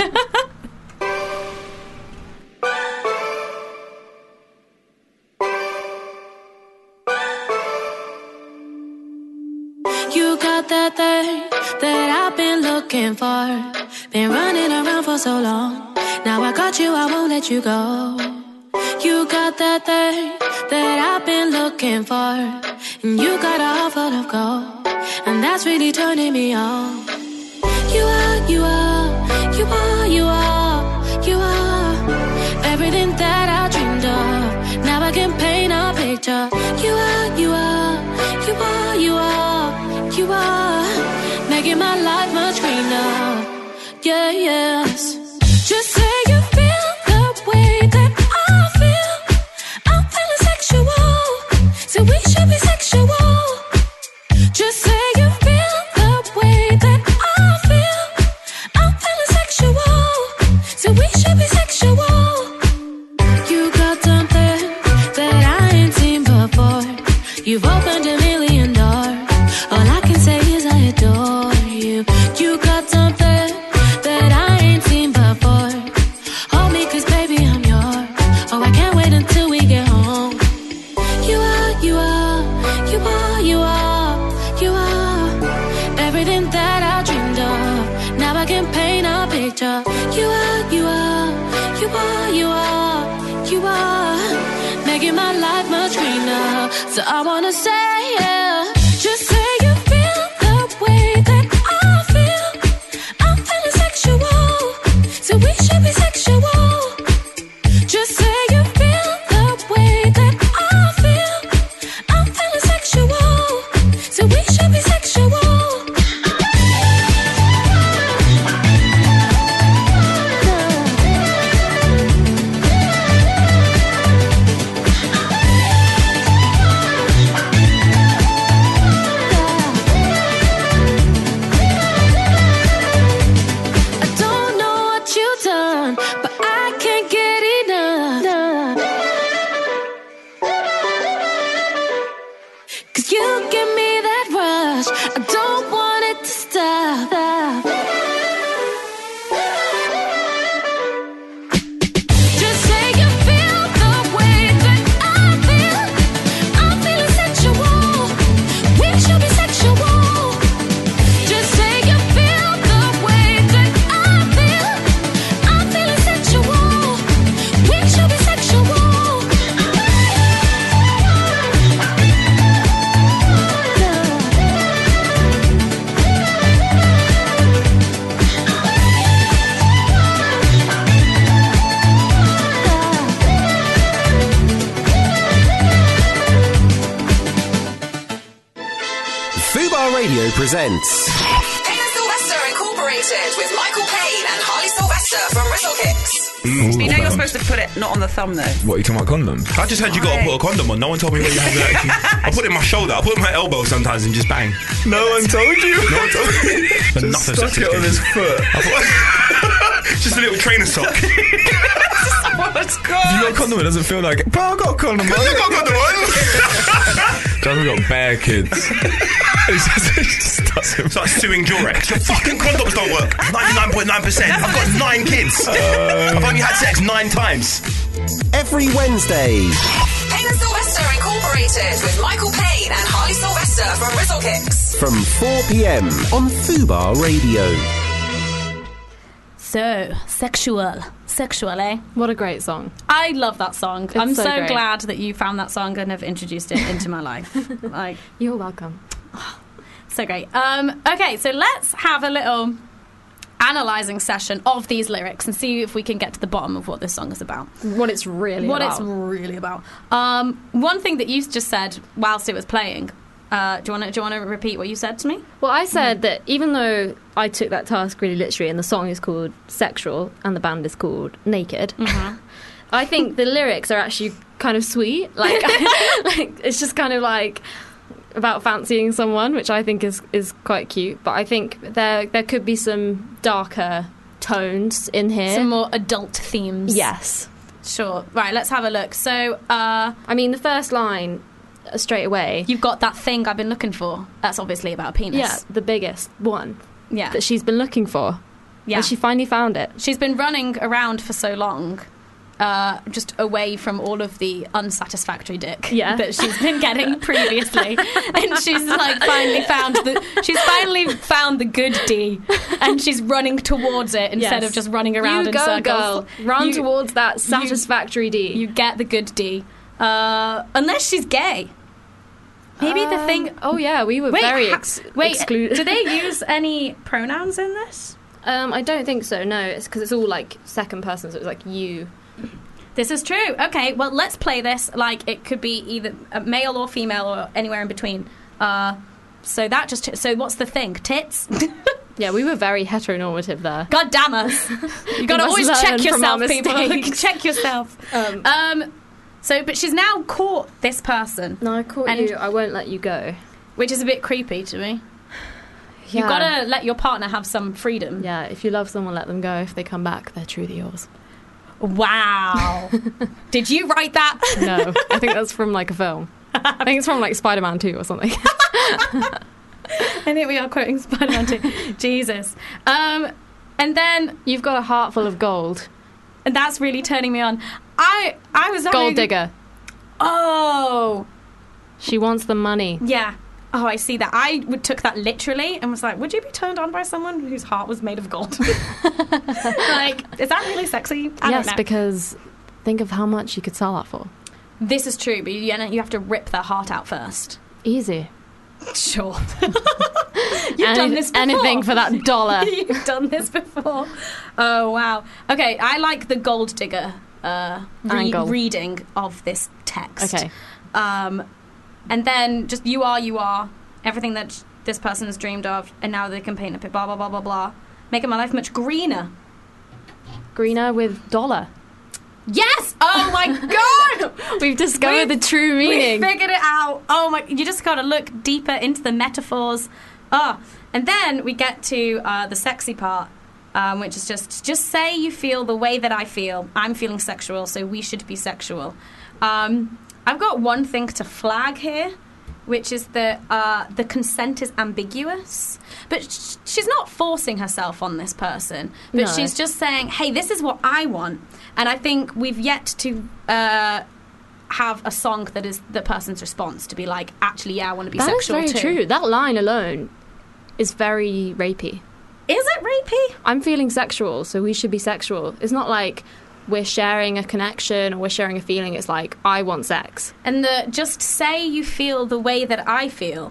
You got that thing that I've been looking for. Been running around for so long. Now I got you, I won't let you go. You got that thing that I've been looking for. And you got a heart full of gold. And that's really turning me on. You are, you are, you are, you are, you are everything that I dreamed of. Now I can paint a picture. You are, you are, you are, you are, you are making my life much greener. Yeah, yes. Just say you feel the way that I feel. I'm feeling sexual, so we should be sexual. Just say you feel the way that I feel. I'm feeling sexual, so we should be sexual. You got something that I ain't seen before. You've opened a million doors. All I can say is I adore you. You got something that I ain't seen before. Hold me, cause baby I'm yours. Oh, I can't wait until we get home. You are, you are, you are, you are, you are everything that I dreamed of. Now I can paint a picture. You are, you are, you are, you are, you are making my life much greener. So I wanna say, yeah, just say you feel the way that I feel. I'm feeling sexual, so we should be sexual. Just say you feel the way that I feel. I'm feeling sexual, so we should be sexual. I don't know what you've done, but I can't get enough. Cause you give me that rush, I don't want it to stop. Just say you feel the way that I feel. I'm feeling sexual, we should be sexual. Just say you feel the way that I feel. I'm feeling sexual, we should be sexual. Fubar Radio presents Payne and Sylvester Incorporated with Michael Payne and Harley Sylvester from Brittle Kicks. But you know you're supposed to put it not on the thumb though. What, are you talking about condoms? I just heard you got to put a condom on. No one told me where you have to actually. I put it in my shoulder. I put it in my elbow sometimes and just bang. No one told you? No one told me. But Just nothing stuck such it on his foot. Just a little trainer sock. What's good? If you got a condom, it doesn't feel like it. Bro, I got a condom on. I got a condom on. Jonathan got bare kids. It just, it just doesn't. It's like suing Durex. Your fucking condoms don't work. ninety-nine point nine percent. I've got nine kids. I've only had sex nine times. Every Wednesday. Payne and Sylvester Incorporated with Michael Payne and Harley Sylvester from Rizzle Kicks. From four p.m. on Fubar Radio. So, sexual. Sexual, eh? What a great song. I love that song. It's I'm so so, great. glad that you found that song and have introduced it into my life. Like, You're welcome. so great. Um, okay, so let's have a little analysing session of these lyrics and see if we can get to the bottom of what this song is about. What it's really what about. it's really about. Um, one thing that you just said whilst it was playing, uh, do you want to do you want to repeat what you said to me? Well, I said that even though I took that task really literally and the song is called Sexual and the band is called Naked, Mm-hmm. I think the lyrics are actually kind of sweet. Like, like it's just kind of like about fancying someone, which I think is, is quite cute. But I think there there could be some darker tones in here. Some more adult themes. Yes. Sure. Right, let's have a look. So, uh, I mean, the first line, uh, straight away. you've got that thing I've been looking for. That's obviously about a penis. Yeah, the biggest one Yeah. that she's been looking for. Yeah. And she finally found it. She's been running around for so long, uh, just away from all of the unsatisfactory dick Yeah. that she's been getting previously, and she's like finally found the she's finally found the good D, and she's running towards it instead Yes. of just running around you in go, circles. girl. Run You- towards that satisfactory D. You get the good D, uh, unless she's gay. Maybe the Um, thing. Oh yeah, we were Wait, very ha- ex- wait. excluded. Do they use any pronouns in this? Um, I don't think so. No, it's because it's all like second person, so it's like you. This is true. Okay, well, let's play this like it could be either a male or female or anywhere in between. Uh, so that just so what's the thing? Tits. Yeah, we were very heteronormative there. God damn us! You got to must always learn check from our yourself, people. mistakes. Check yourself. Um, Um, so, but she's now caught this person, no, I caught and- you. I won't let you go. which is a bit creepy to me. Yeah. You've got to let your partner have some freedom. Yeah, if you love someone, let them go. If they come back, they're truly yours. Wow. Did you write that? No, I think that's from like a film. I think it's from like Spider-Man two or something. And here we are quoting Spider-Man two. Jesus. Um, and then You've got a heart full of gold. and that's really turning me on. I I was having, Gold digger. Oh, She wants the money. yeah. Oh, I see that. I would took that literally and was like, would you be turned on by someone whose heart was made of gold? Like, is that really sexy? I yes, don't know. because think of how much you could sell that for. This is true, but you, you have to rip their heart out first. Easy. Sure. You've Any- done this before. Anything for that dollar. You've done this before. Oh, wow. Okay, I like the gold digger uh, re- Angle. reading of this text. Okay. Um, and then just you are, you are, everything that this person has dreamed of, and now they can paint a picture, blah, blah, blah, blah, blah, making my life much greener. Greener with dollar. Yes! Oh, my God! We've discovered We've- the true meaning. We figured it out. Oh, my, you just got to look deeper into the metaphors. Oh, and then we get to uh, the sexy part, um, which is just, just say you feel the way that I feel. I'm feeling sexual, so we should be sexual. Um, I've got one thing to flag here, which is that uh, the consent is ambiguous. But sh- she's not forcing herself on this person, but No. she's just saying, hey, this is what I want. And I think we've yet to uh, have a song that is the person's response to be like, actually, yeah, I want to be That is sexual very too. true. That line alone is very rapey. Is it rapey? I'm feeling sexual, so we should be sexual. It's not like we're sharing a connection or we're sharing a feeling. It's like, I want sex. And the just say you feel the way that I feel.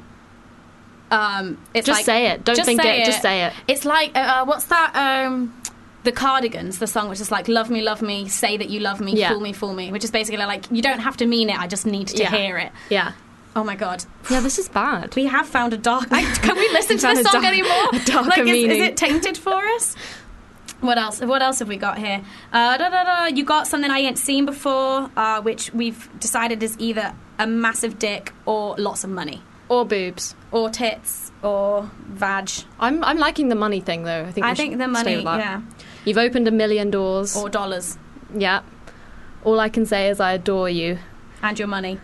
Um, it's Just like, say it. Don't just think say it. Just say it. It's like uh, uh, what's that? Um, the Cardigans, the song which is like "Love me, love me, say that you love me, Yeah. fool me, fool me," which is basically like you don't have to mean it. I just need to Yeah. hear it. Yeah. Oh my god, Yeah, this is bad. we have found a dark. I, can we listen to Found this a song dark- anymore? a darker like, is, is meaning. it tainted for us? What else? What else have we got here? Uh, da, da, da. You got something I ain't seen before, uh, which we've decided is either a massive dick or lots of money. Or boobs. Or tits. Or vag. I'm I'm liking the money thing, though. I think, I we think should the stay money, with that. yeah. You've opened a million doors. Or dollars. Yeah. All I can say is I adore you. And your money.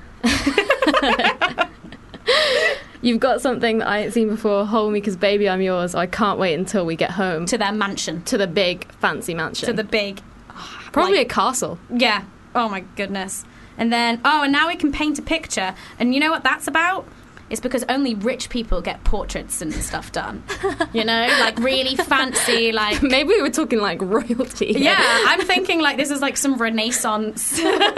You've got something that I ain't seen before. Hold me, because baby, I'm yours. I can't wait until we get home. To their mansion. To the big, fancy mansion. To the big... Probably like, a castle. Yeah. Oh, my goodness. And then... Oh, and now we can paint a picture. And you know what that's about? It's because only rich people get portraits and stuff done. You know? Like, really fancy, like... Maybe we were talking, like, royalty. Yeah, I'm thinking, like, this is, like, some Renaissance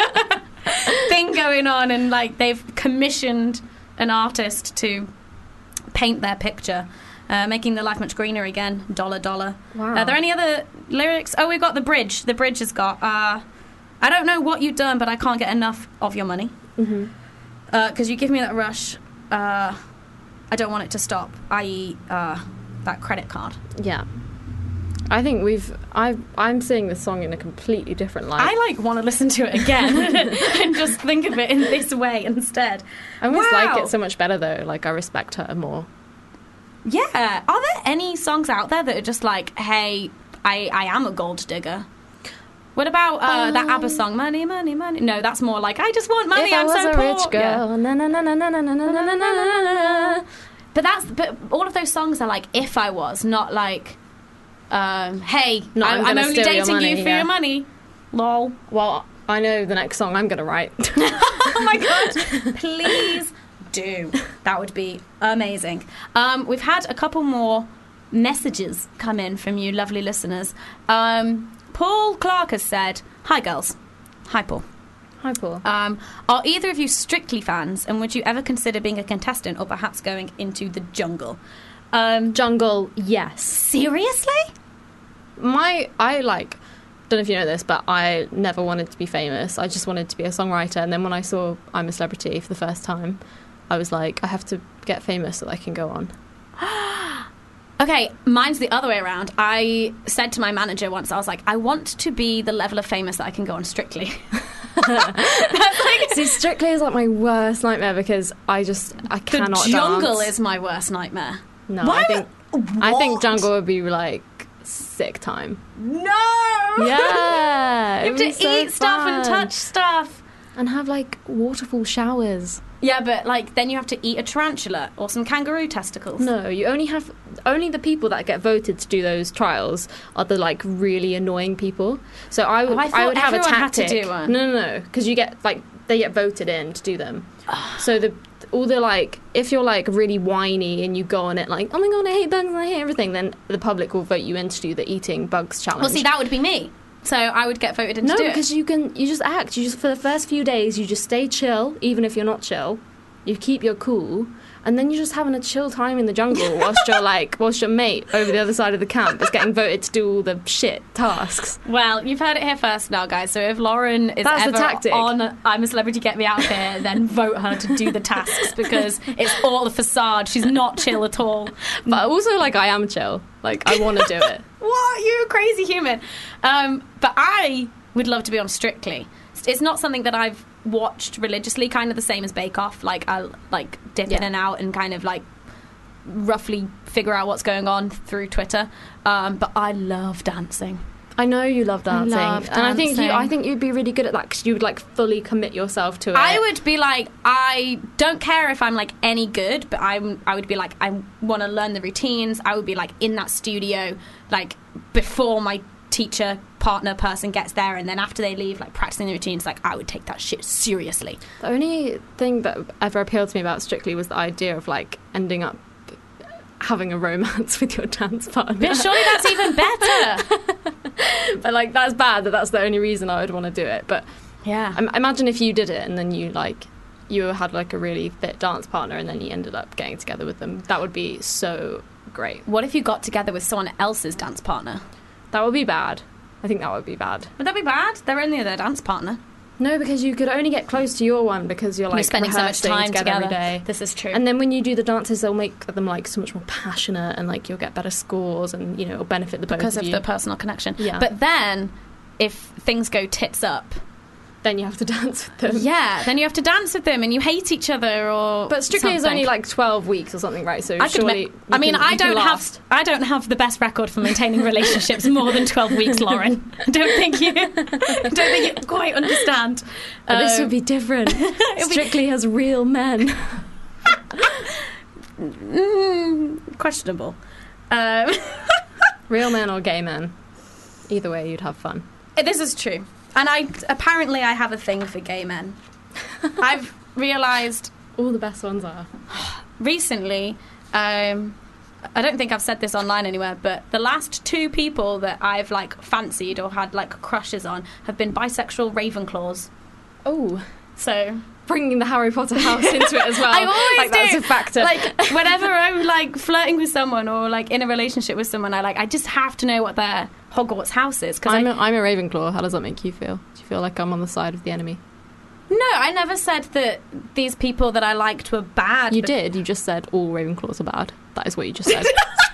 thing going on. And, like, they've commissioned an artist to paint their picture, uh, making their life much greener again. Dollar, dollar. Wow. Are there any other lyrics? Oh, we've got the bridge. The bridge has got, uh, I don't know what you've done, but I can't get enough of your money. Mm-hmm. Because uh, you give me that rush. Uh, I don't want it to stop, that is, uh, that credit card. Yeah. I think we've... I, I'm seeing this song in a completely different light. I, like, want to listen to it again and just think of it in this way instead. I almost Wow. like it so much better, though. Like, I respect her more. Yeah. Are there any songs out there that are just like, hey, I, I am a gold digger? What about uh, Um, that ABBA song, Money, Money, Money? No, that's more like, I just want money, if I'm I was so a poor. rich girl, Yeah. na na na na na na na na na na na. But that's but all of those songs are like, if I was, not like, um, hey, Not, I'm, I'm I'm gonna only steal your dating money, you for yeah. your money. Lol. Well, I know the next song I'm going to write. Oh my god, please do. That would be amazing. Um, we've had a couple more messages come in from you lovely listeners. Um, Paul Clark has said, hi girls. Hi Paul. Hi, Paul. Um, are either of you Strictly fans, and would you ever consider being a contestant or perhaps going into the jungle? Um, Jungle, yes. seriously? My, I like, don't know if you know this, but I never wanted to be famous. I just wanted to be a songwriter. And then when I saw I'm a Celebrity for the first time, I was like, I have to get famous so that I can go on. Okay, mine's the other way around. I said to my manager once, I was like, I want to be the level of famous that I can go on Strictly. That's like, See, Strictly is like my worst nightmare because I just, I the cannot jungle dance. is my worst nightmare. No, Why I think, I What? think jungle would be like sick time. No! Yeah. You have to eat stuff and touch stuff. And have like waterfall showers. Yeah, but like then you have to eat a tarantula or some kangaroo testicles. No, you only have only the people that get voted to do those trials are the like really annoying people. So I would Oh, I thought I would have a everyone had to tactic. do one. No, no, no, because you get like they get voted in to do them. So the all the like if you're like really whiny and you go on it like oh my god I hate bugs and I hate everything, then the public will vote you in to do the eating bugs challenge. Well, see, that would be me. So I would get voted in no, to do because it. you can you just act. You just for the first few days you just stay chill, even if you're not chill. You keep your cool, and then you're just having a chill time in the jungle whilst you're like whilst your mate over the other side of the camp is getting voted to do all the shit tasks. Well, you've heard it here first now, guys. So if Lauren is That's the ever tactic. on I'm a Celebrity, Get Me Out of Here, then vote her to do the tasks because it's all a facade. She's not chill at all. But also, like, I am chill. Like, I want to do it. What? You're a crazy human. Um, but I would love to be on Strictly. It's not something that I've watched religiously, kind of the same as Bake Off. Like, I'll, like, dip Yeah. in and out and kind of, like, roughly figure out what's going on through Twitter. Um, but I love dancing. I know you love dancing, love and I think you, dancing. I think you'd be really good at that because you would like fully commit yourself to it. I would be like, I don't care if I'm like any good, but I'm. I would be like, I want to learn the routines. I would be like in that studio, like before my teacher, partner, person gets there, and then after they leave, like practicing the routines. Like I would take that shit seriously. The only thing that ever appealed to me about Strictly was the idea of like ending up having a romance with your dance partner. But surely that's even better. But like that's bad that that's the only reason I would want to do it. But Yeah. um, imagine if you did it and then you like you had like a really fit dance partner and then you ended up getting together with them. That would be so great. What if you got together with someone else's dance partner? That would be bad. I think that would be bad. Would that be bad? They're only their dance partner. No, because you could only get close to your one because you're like You're spending so much rehearsing time together, together. every day. This is true. And then when you do the dances, they'll make them like so much more passionate, and like you'll get better scores, and you know it'll benefit the both because of of you. the personal connection. Yeah. But then, if things go tits up, then you have to dance with them. yeah, then you have to dance with them, and you hate each other, or But Strictly is something. only like twelve weeks or something, right? So I could surely, ma- I you mean, can- I you can don't last. have I don't have the best record for maintaining relationships more than twelve weeks, Lauren. I don't think you I don't think you quite understand. But this Um, would be different. be- Strictly has real men. mm, questionable. Um, Real men or gay men. Either way, you'd have fun. this is true, and I apparently I have a thing for gay men. I've realised All the best ones are. recently. Um, I don't think I've said this online anywhere, but the last two people that I've like fancied or had like crushes on have been bisexual Ravenclaws. Oh, So bringing the Harry Potter house into it as well. I always like, do. That's a factor. Like whenever I'm like flirting with someone or like in a relationship with someone, I like I just have to know what their Hogwarts house is because I'm, I, a, I'm a Ravenclaw. How does that make you feel? Do you feel like I'm on the side of the enemy? no, I never said that these people that I liked were bad. You but did. You just said all Ravenclaws are bad. That is what you just said.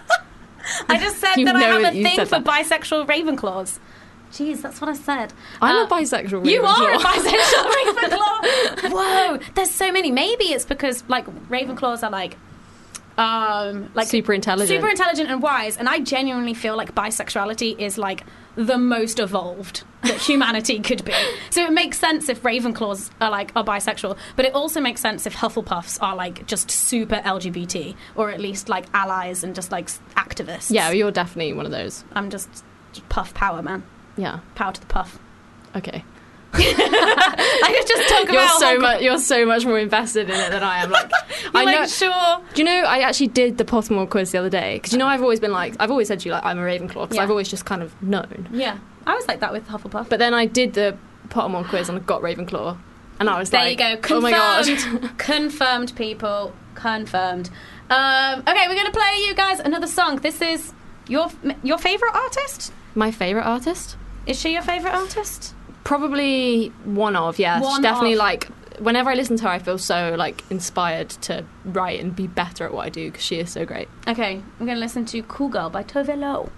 I just said You that I know have that a you thing said for that. bisexual Ravenclaws. Jeez, that's what I said. I'm Uh, a bisexual You are a Ravenclaw. bisexual Ravenclaw. Whoa, there's so many. Maybe it's because like Ravenclaws are like, um, like Super intelligent. super intelligent and wise. And I genuinely feel like bisexuality is like the most evolved that humanity could be. So it makes sense if Ravenclaws are like are bisexual, but it also makes sense if Hufflepuffs are like just super L G B T or at least like allies and just like s- activists. Yeah, you're definitely one of those. I'm just, just puff power, man. Yeah. Power to the puff. Okay. I could just talk You're about so Hogwarts. much. You're so much more invested in it than I am. Like, I You're know. like, sure. Do you know? I actually did the Pottermore quiz the other day because you know I've always been like I've always said to you like I'm a Ravenclaw because Yeah. I've always just kind of known. Yeah, I was like that with Hufflepuff. But then I did the Pottermore quiz and I got Ravenclaw, and I was there like, you go. oh my god. Confirmed. Confirmed, people. Confirmed. Um, okay, we're gonna play you guys another song. This is your your favorite artist. My favorite artist? Is she your favorite artist? Probably one of, yeah. One She's definitely of. like whenever I listen to her, I feel so like inspired to write and be better at what I do because she is so great. Okay, I'm gonna listen to Cool Girl by Tove Lo.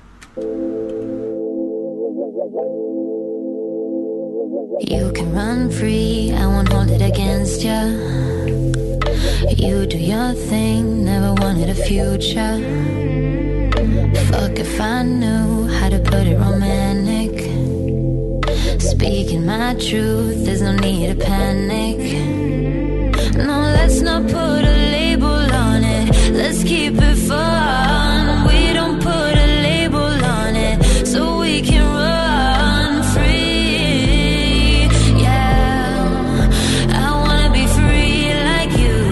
You can run free, I won't hold it against ya. You do your thing, never wanted a future. Fuck if I knew how to put it romantic. Speaking my truth, there's no need to panic. No, let's not put a label on it. Let's keep it fun. We don't put a label on it, so we can run free. Yeah, I wanna be free like you.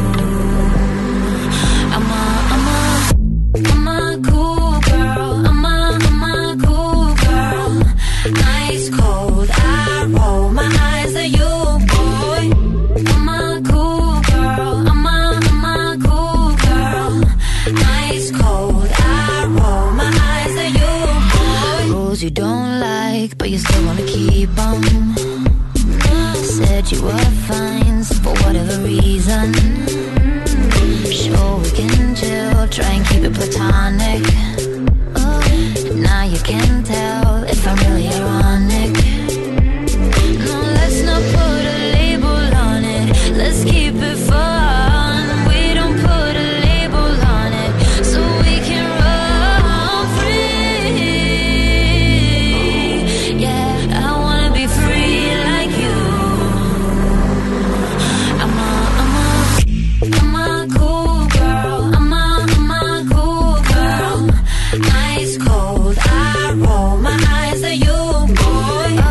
I'm a, I'm a, I'm a cool girl. I'm a, I'm a cool girl. Ice cold, I roll my eyes at you, boy. I'm a cool girl. I'm a, I'm a cool girl. Ice cold, I roll my eyes at you, boy. Rules you don't like, but you still wanna keep on. Said you were fine for whatever reason. Sure we can chill, try and keep it platonic. Now you can tell if I'm really ironic. No, let's not put a label on it. Let's keep it fun. We don't put a label on it, so we can run free. Yeah, I wanna be free like you. I'm a, I'm a, I'm a cool girl. I'm a, I'm a cool girl. Ice cold, I roll my eyes at you, boy.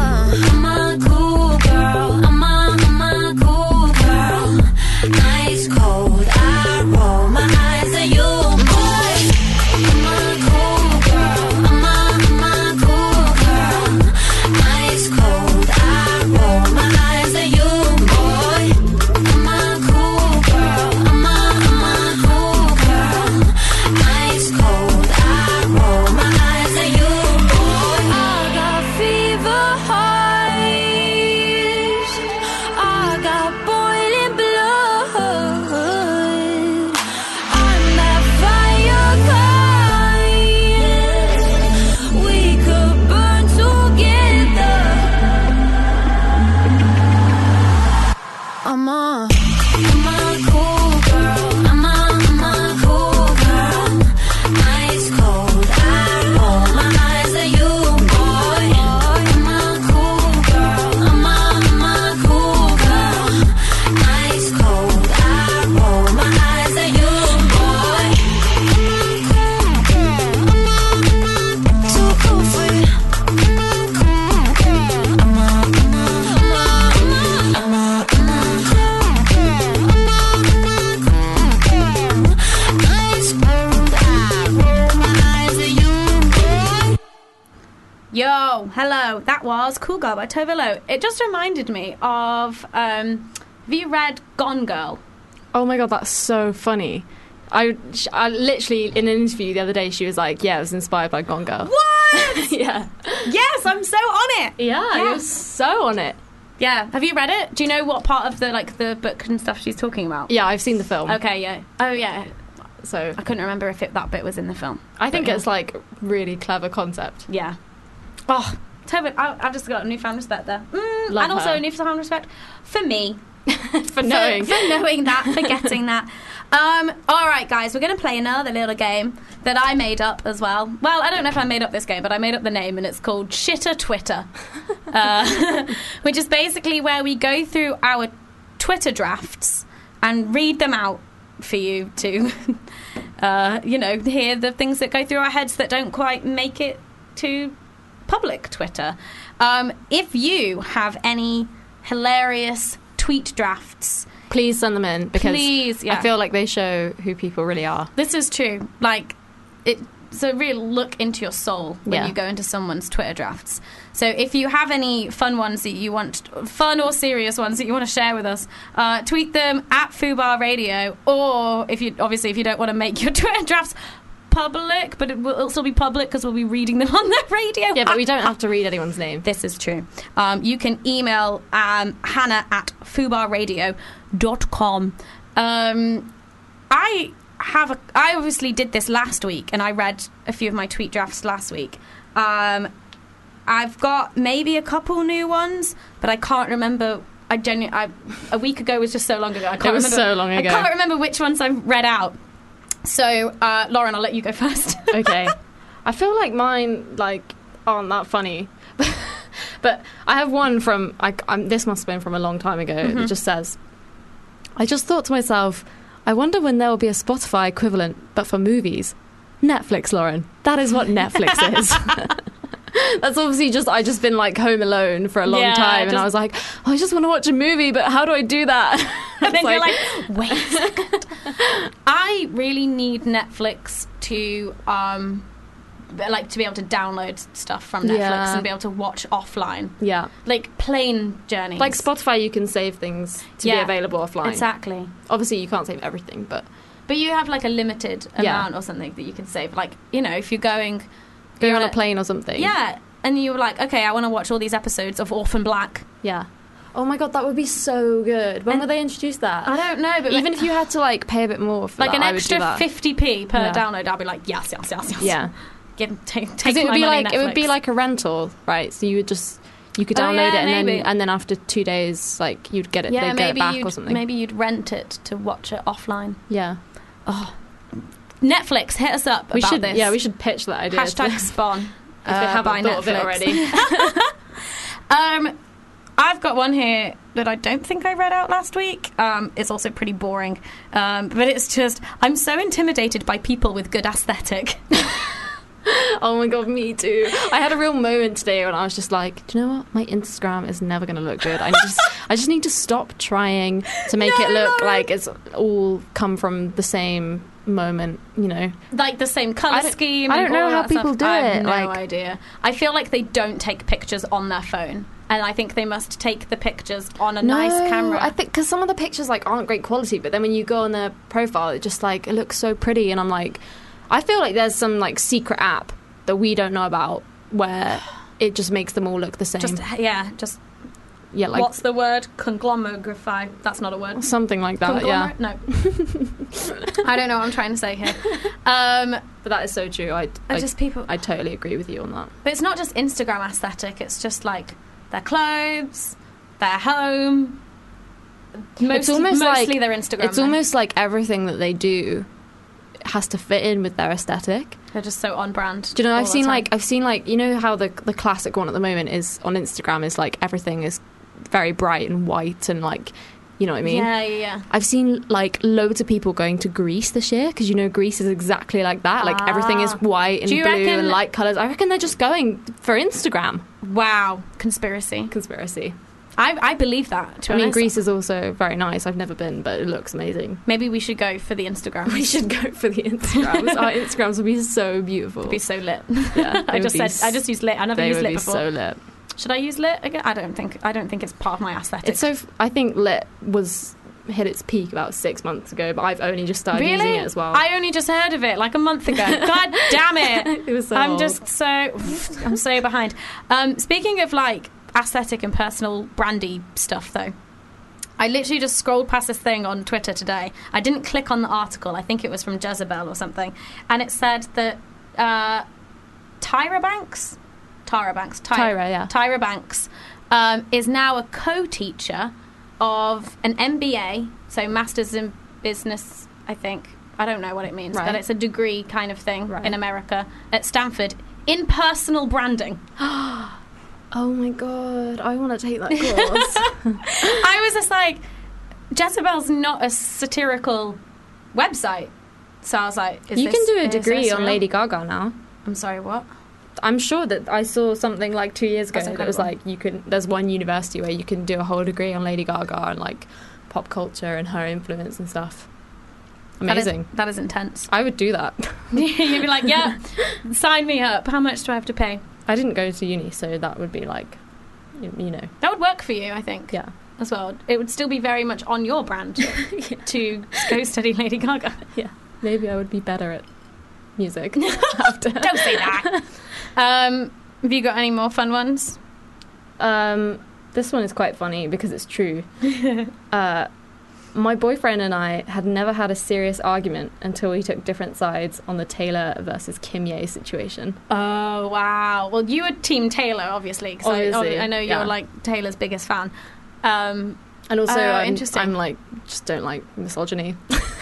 hello. That was Cool Girl by Tove Lo. It just reminded me of, um, have you read Gone Girl? Oh my god, that's so funny. I, I literally, in an interview the other day, she was like, yeah, it was inspired by Gone Girl. What? Yeah. Yes, I'm so on it. Yeah, Yeah. you're so on it. Yeah. Have you read it? Do you know what part of the like the book and stuff she's talking about? Yeah, I've seen the film. Okay, yeah. Oh, yeah. So I couldn't remember if it, that bit was in the film. I think But, yeah. it's like really clever concept. Yeah. Oh, Tove, I, I've just got a newfound respect there. Mm, Love and also her. a newfound respect for me. For knowing. For, for knowing that, for getting that. Um, all right, guys, we're going to play another little game that I made up as well. Well, I don't know if I made up this game, but I made up the name, and it's called Shitter Twitter, uh, which is basically where we go through our Twitter drafts and read them out for you to, uh, you know, hear the things that go through our heads that don't quite make it to public Twitter. Um, if you have any hilarious tweet drafts, please send them in, because Please, yeah. I feel like they show who people really are. this is true. Like, it's a real look into your soul when Yeah. you go into someone's Twitter drafts. So if you have any fun ones that you want, fun or serious ones that you want to share with us, uh, tweet them at Fubar Radio, or if you obviously if you don't want to make your Twitter drafts public, but it will it'll still be public because we'll be reading them on the radio. Yeah, but we don't have to read anyone's name. This is true. Um, you can email um, Hannah at fubar radio dot com. Um, I have a, I obviously did this last week, and I read a few of my tweet drafts last week. Um, I've got maybe a couple new ones, but I can't remember. I genuinely, I, a week ago was just so long ago. I can't It was remember, so long ago. I can't remember which ones I've read out. So, uh, Lauren, I'll let you go first. Okay. I feel like mine, like, aren't that funny. But I have one from, like, I'm, this must have been from a long time ago. Mm-hmm. It just says, I just thought to myself, I wonder when there will be a Spotify equivalent, but for movies. Netflix, Lauren. That is what Netflix is. That's obviously just, I just been, like, home alone for a long Yeah, time. And just- I was like, oh, I just want to watch a movie, but how do I do that? And then It's you're like, wait a second. I really need Netflix to, um, like, to be able to download stuff from Netflix Yeah. and be able to watch offline. yeah. Like, plane journeys. Like Spotify, you can save things to Yeah, be available offline. Exactly. Obviously, you can't save everything, but But you have, like, a limited Yeah. amount or something that you can save. Like, you know, if you're going... going you're on a at- plane or something. Yeah. And you were like, okay, I want to watch all these episodes of Orphan Black. Yeah. Oh my god, that would be so good. When And- will they introduce that? I don't know, but... Even like, if you had to like pay a bit more for like that, an I would do extra that. fifty p per Yeah. download, I'll be like, yes, yes, yes, yes. Yeah. Give, take take Because it would my be money, like it would be Netflix. like a rental, right? So you would just you could Oh, download yeah, it and maybe. then and then after two days, like you'd get it, yeah, they'd get maybe it back you'd or something. maybe you'd rent it to watch it offline. Yeah. Oh, Netflix, hit us up We about should this. yeah we should pitch that idea. Hashtag to- spawn. if they uh, haven't by thought of it Netflix. already. um, I've got one here that I don't think I read out last week. Um, it's also pretty boring, um, but it's just I'm so intimidated by people with good aesthetic. Oh my god, me too. I had a real moment today when I was just like, do you know what? My Instagram is never going to look good. I just, I just need to stop trying to make No, it look Lauren. like it's all come from the same moment, you know. Like the same colour I don't- scheme. I and don't know all how that people stuff. do I have it, no like- idea. I feel like they don't take pictures on their phone, and I think they must take the pictures on a nice camera. I think because some of the pictures like aren't great quality, but then when you go on their profile, it just like it looks so pretty, and I'm like, I feel like there's some like secret app that we don't know about where it just makes them all look the same. just yeah, just yeah, like what's the word? Conglomerify. That's not a word. something like that. Yeah, Conglomerate? No. I don't know what I'm trying to say here. Um, but that is so true. I, I I just people. I totally agree with you on that. But it's not just Instagram aesthetic. It's just like their clothes, their home. Most, It's almost mostly like- their Instagram. It's though. almost like everything that they do has to fit in with their aesthetic. They're just so on brand. Do you know? all I've the seen time. like I've seen like you know how the the classic one at the moment is on Instagram is like everything is very bright and white and like you know what I mean. Yeah, yeah, yeah. I've seen like loads of people going to Greece this year because you know Greece is exactly like that. Like everything is Ah. white and Do you blue reckon- and light colours. I reckon they're just going for Instagram. Wow, conspiracy. Conspiracy. I, I believe that. To I mean, honest. Greece is also very nice. I've never been, but it looks amazing. Maybe we should go for the Instagram. We should go for the Instagrams. Our Instagrams would be so beautiful. It'd be so lit. Yeah, I just said I just used lit. I never they used would lit be before. so lit. Should I use lit again? I don't think I don't think it's part of my aesthetic. It's so. F- I think lit was hit its peak about six months ago, but I've only just started really? using it as well. I only just heard of it like a month ago. God damn it! It was so I'm old. just so I'm so behind. Um, speaking of like aesthetic and personal brandy stuff, though, I literally just scrolled past this thing on Twitter today. I didn't click on the article. I think it was from Jezebel or something, and it said that uh, Tyra Banks, Tyra Banks, Ty- Tyra, yeah, Tyra Banks um, is now a co-teacher of an M B A, so Masters in Business, I think. I don't know what it means, right. but it's a degree kind of thing right. in America at Stanford in personal branding. Oh my god, I want to take that course. I was just like, Jezebel's not a satirical website. So I was like, is you this, can do a is degree this on real? Lady Gaga now. I'm sorry, what? I'm sure that I saw something like two years ago That's that was incredible. like, you can. There's one university where you can do a whole degree on Lady Gaga and like pop culture and her influence and stuff. Amazing. That is, that is intense. I would do that. You'd be like, yeah, sign me up. How much do I have to pay? I didn't go to uni, so that would be like, you, you know. That would work for you, I think. Yeah. As well. It would still be very much on your brand yeah. to go study Lady Gaga. Yeah. Maybe I would be better at music after. Don't say that. Um, have you got any more fun ones? Um, this one is quite funny because it's true. uh, my boyfriend and I had never had a serious argument until we took different sides on the Taylor versus Kim Ye situation. Oh, wow. Well, you were Team Taylor, obviously, because Obviously, I, I know you're, yeah. like, Taylor's biggest fan. Um, and also, uh, I'm, interesting. I'm, like, just don't like misogyny.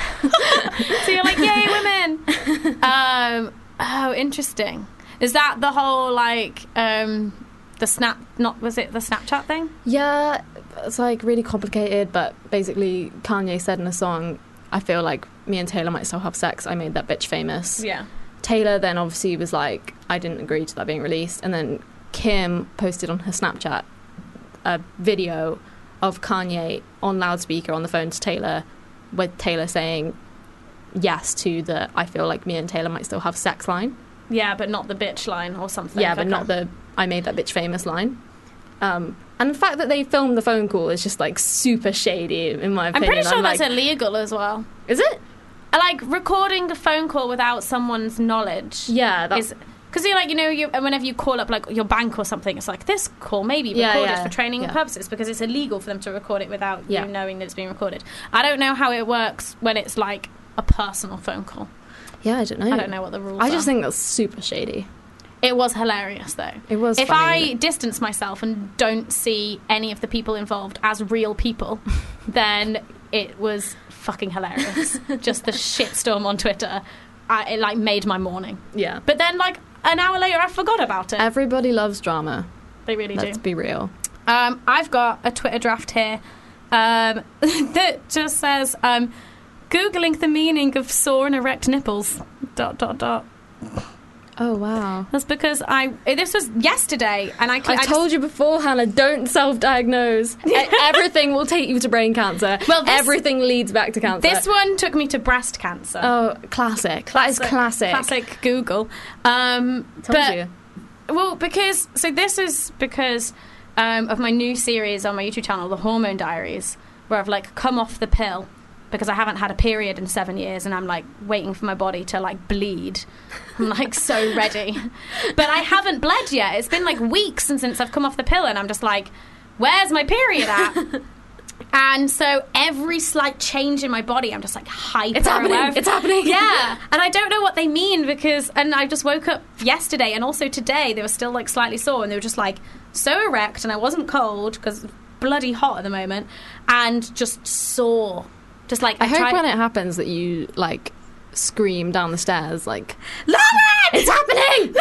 So you're like, yay, women! um, oh, interesting. Is that the whole, like, um, the Snap, not, was it the Snapchat thing? Yeah, it's, like, really complicated, but basically Kanye said in a song, I feel like me and Taylor might still have sex. I made that bitch famous. Yeah. Taylor then obviously was like, I didn't agree to that being released. And then Kim posted on her Snapchat a video of Kanye on loudspeaker on the phone to Taylor, with Taylor saying yes to the I feel like me and Taylor might still have sex line. Yeah, but not the bitch line or something. Yeah, but Okay. not the I made that bitch famous line. Um, and the fact that they filmed the phone call is just like super shady, in my I'm opinion. pretty sure I'm that's like, illegal as well. Is it? Like, recording a phone call without someone's knowledge. Yeah, that's... Because you're like, you know, you, whenever you call up like your bank or something, it's like, this call may be Yeah, recorded yeah, for training yeah. purposes because it's illegal for them to record it without Yeah. you knowing that it's being recorded. I don't know how it works when it's like a personal phone call. Yeah, I don't know. I don't know what the rules I are. just think that's super shady. It was hilarious, though. It was If funny. I distance myself and don't see any of the people involved as real people, then it was fucking hilarious. Just the shitstorm on Twitter, I, it like made my morning. Yeah. But then, like an hour later, I forgot about it. Everybody loves drama. They really Let's do. be real. Um, I've got a Twitter draft here um, that just says, um, Googling the meaning of sore and erect nipples, dot, dot, dot. Oh, wow. That's because I... This was yesterday, and I... I, I told just, you before, Hannah, don't self-diagnose. E- Everything will take you to brain cancer. Well, this- Everything leads back to cancer. This one took me to breast cancer. Oh, classic. That is classic. Classic Google. Um, Told but, you. Well, because... So this is because um, of my new series on my YouTube channel, The Hormone Diaries, where I've, like, come off the pill because I haven't had a period in seven years and I'm, like, waiting for my body to, like, bleed. I'm, like, so ready. But I haven't bled yet. It's been, like, weeks since, since I've come off the pill and I'm just like, where's my period at? And so every slight change in my body, I'm just like hyper It's happening. aware of. It's happening. Yeah. And I don't know what they mean because, and I just woke up yesterday and also today, they were still like slightly sore and they were just like so erect and I wasn't cold because it's bloody hot at the moment and just sore. Just like, I, I, hope tried- when it happens that you, like, scream down the stairs, like, Lauren! it's happening!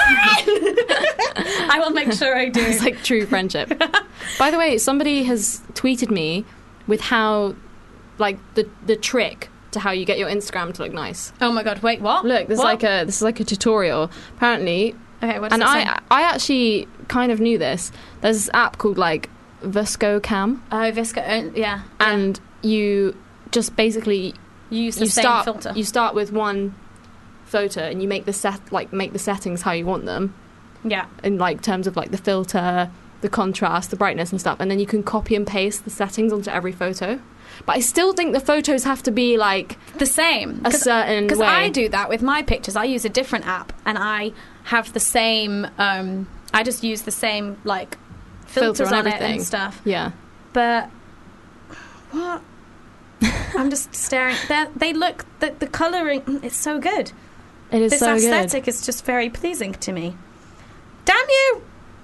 Lauren! I will make sure I do. It's like true friendship. By the way, somebody has tweeted me with how, like, the the trick to how you get your Instagram to look nice. Oh my god! Wait, what? Look, this What? is like a this is like a tutorial. Apparently, Okay, what does and it say? I I actually kind of knew this. There's this app called like Visco Cam. Oh, Visco, uh, yeah. And you just basically you use the you same start, filter. You start with one photo and you make the set like make the settings how you want them. Yeah. In like terms of like the filter, the contrast, the brightness and stuff, and then you can copy and paste the settings onto every photo. But I still think the photos have to be like the same, a certain way. Because I do that with my pictures. I use a different app, and I have the same. Um, I just use the same like filters Filter on on it everything. and stuff. Yeah. But what? I'm just staring. They're, they look the the coloring. It's so good. It is this so good. This aesthetic is just very pleasing to me. Damn you!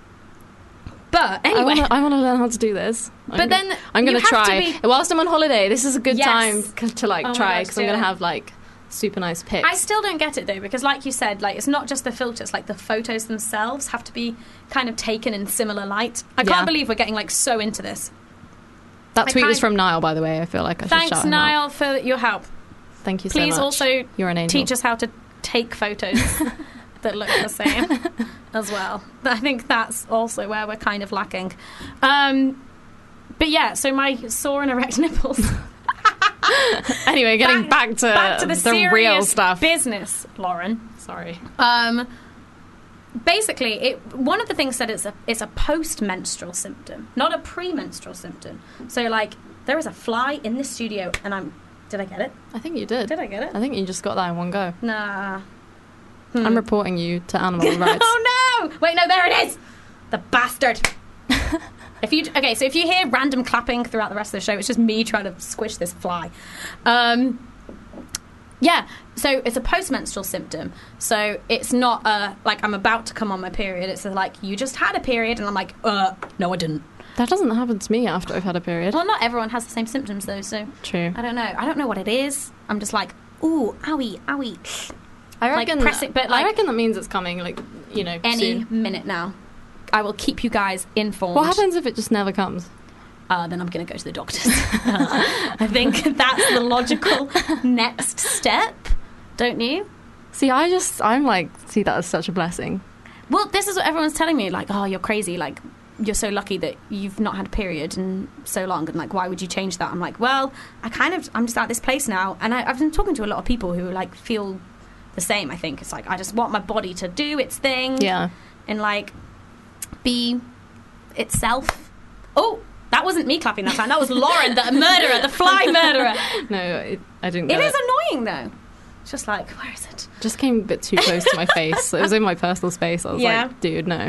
But anyway, I want to learn how to do this. But I'm, then I'm going you to have try. to be- Whilst I'm on holiday, this is a good Yes. time c- to like Oh my try God, because I'm do going to it. have like super nice pics. I still don't get it though, because like you said, like it's not just the filters, like the photos themselves have to be kind of taken in similar light. I Yeah. can't believe we're getting like so into this. that I tweet was kind- from Niall, by the way. I feel like I should Thanks, shout him out. Niall, for your help. Thank you so Please much. also You're an angel. teach us how to take photos that look the same as well. I think that's also where we're kind of lacking. Um, but yeah, so my sore and erect nipples. Anyway, getting back, to, back to the, the serious real stuff. business, Lauren. Sorry. Um, basically, it one of the things that it's a it's a post-menstrual symptom, not a pre-menstrual symptom. So, like, there is a fly in this studio, and I'm. Did I get it? I think you did. Did I get it? I think you just got that in one go. Nah. I'm reporting you to animal rights. Oh no! Wait, no, there it is. The bastard. If you okay, so if you hear random clapping throughout the rest of the show, it's just me trying to squish this fly. Um, yeah, so it's a post-menstrual symptom. So it's not a, like I'm about to come on my period. It's a, like you just had a period, and I'm like, uh, no, I didn't. That doesn't happen to me after I've had a period. Well, not everyone has the same symptoms though, so True. I don't know. I don't know what it is. I'm just like, ooh, owie, owie. I Like, reckon. press it, but, I like, reckon that means it's coming. Like you know, Any soon. minute now. I will keep you guys informed. What happens if it just never comes? Uh, then I'm going to go to the doctors. I think that's the logical next step, don't you? See, I just, I'm like, see that as such a blessing. Well, this is what everyone's telling me. Like, oh, you're crazy. Like, you're so lucky that you've not had a period in so long. And, like, why would you change that? I'm like, well, I kind of, I'm just at this place now. And I, I've been talking to a lot of people who, like, feel the same, I think. It's like, I just want my body to do its thing. Yeah. And, like, be itself. Oh, that wasn't me clapping that time. That was Lauren, the murderer, the fly murderer. No, it, I didn't. It get is annoying though. It's just like, where is it? Just came a bit too close to my face. It was in my personal space. I was Yeah. like, dude, no.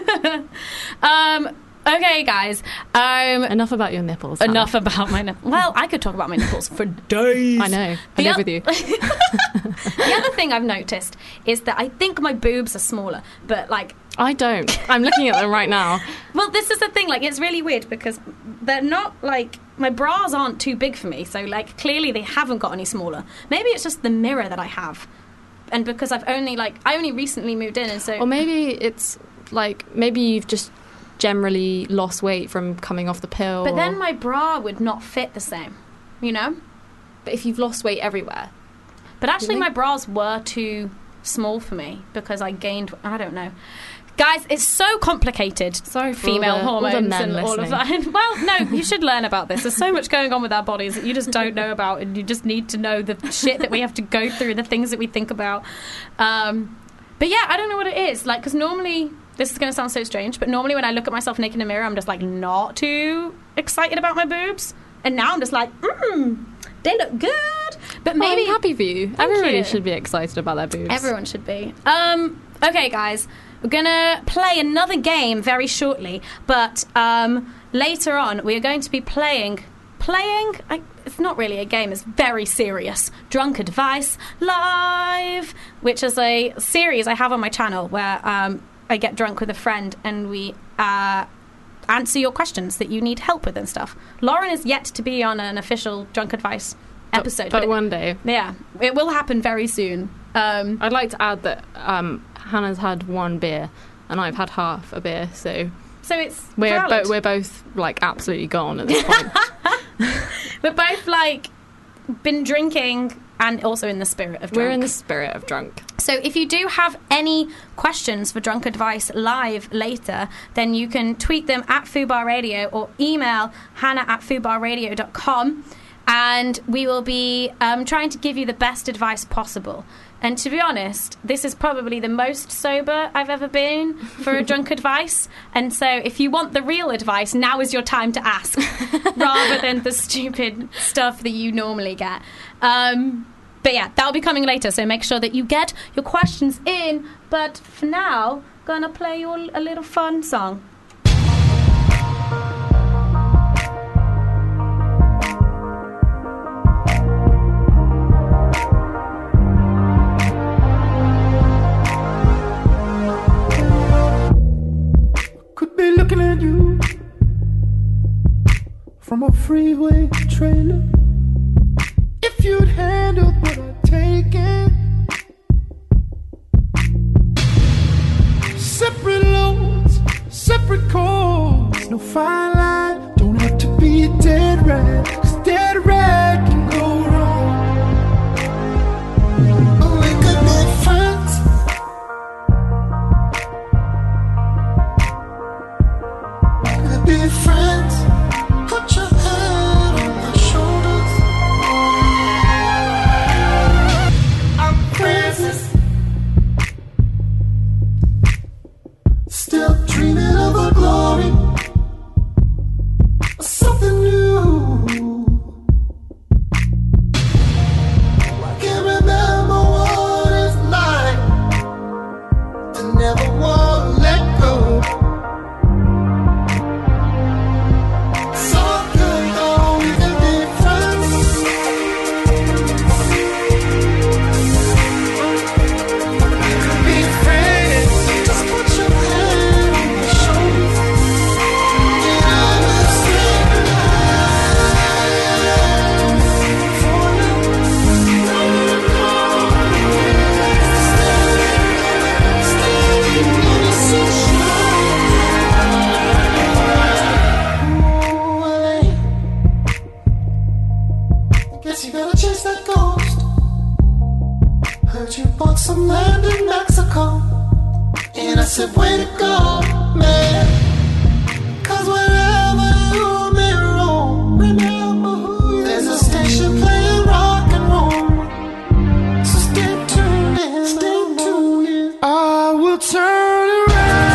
um. Okay, guys. Um. Enough about your nipples. Enough Hannah. about my nipples. Well, I could talk about my nipples for days. I know. I The live oth- with you. The other thing I've noticed is that I think my boobs are smaller, but like. I don't. I'm looking at them right now. Well, this is the thing. Like, it's really weird because they're not like my bras aren't too big for me. So, like, clearly they haven't got any smaller. Maybe it's just the mirror that I have, and because I've only like I only recently moved in, and so Or maybe it's like maybe you've just generally lost weight from coming off the pill. But or- then my bra would not fit the same, you know. But if you've lost weight everywhere, But actually, Really? my bras were too small for me because I gained. I don't know. Guys, it's so complicated. Sorry for female all the- all the hormones men and all of listening. that. Well, no, you should learn about this. There's so much going on with our bodies that you just don't know about, and you just need to know the shit that we have to go through, the things that we think about. Um, but yeah, I don't know what it is. Like, because normally, this is going to sound so strange, but normally when I look at myself naked in a mirror, I'm just like not too excited about my boobs, and now I'm just like, mmm, they look good. But Well, maybe I'm happy for you. Thank Everybody you. should be excited about their boobs. Everyone should be. Um, okay, guys. We're going to play another game very shortly. But um, later on, we are going to be playing... Playing? I, it's not really a game. It's very serious. Drunk Advice Live, which is a series I have on my channel where um, I get drunk with a friend and we... Uh, answer your questions that you need help with and stuff. Lauren is yet to be on an official Drunk Advice episode. But, but it- one day. Yeah, it will happen very soon. Um, I'd like to add that um, Hannah's had one beer and I've had half a beer, so so it's we're valid. bo- we're both like absolutely gone at this point. We're both like been drinking and also in the spirit of drunk. We're in the spirit of drunk. So if you do have any questions for Drunk Advice live later, then you can tweet them at Fubar Radio or email hannah at fubar radio dot com, and we will be um, trying to give you the best advice possible. And to be honest, this is probably the most sober I've ever been for a drunk advice. And so if you want the real advice, now is your time to ask, rather than the stupid stuff that you normally get. Um, but yeah, that'll be coming later, so make sure that you get your questions in. But for now, gonna play you a little fun song. Be looking at you from a freeway trailer. If you'd handled what I'd taken, separate loads, separate calls, no fine line, don't have to be a dead rat, 'cause dead rat can go wrong. Oh, we could be friends. Be friends, put your head on my shoulders. I'm Francis, still dreaming of a glory, something new. I can't remember what it's like to never want to let go. Some land in Mexico, and I said, way to go, man. 'Cause wherever you may roam, remember who you are. There's a station playing rock and roll, so stay tuned in, stay tuned in. I will turn around.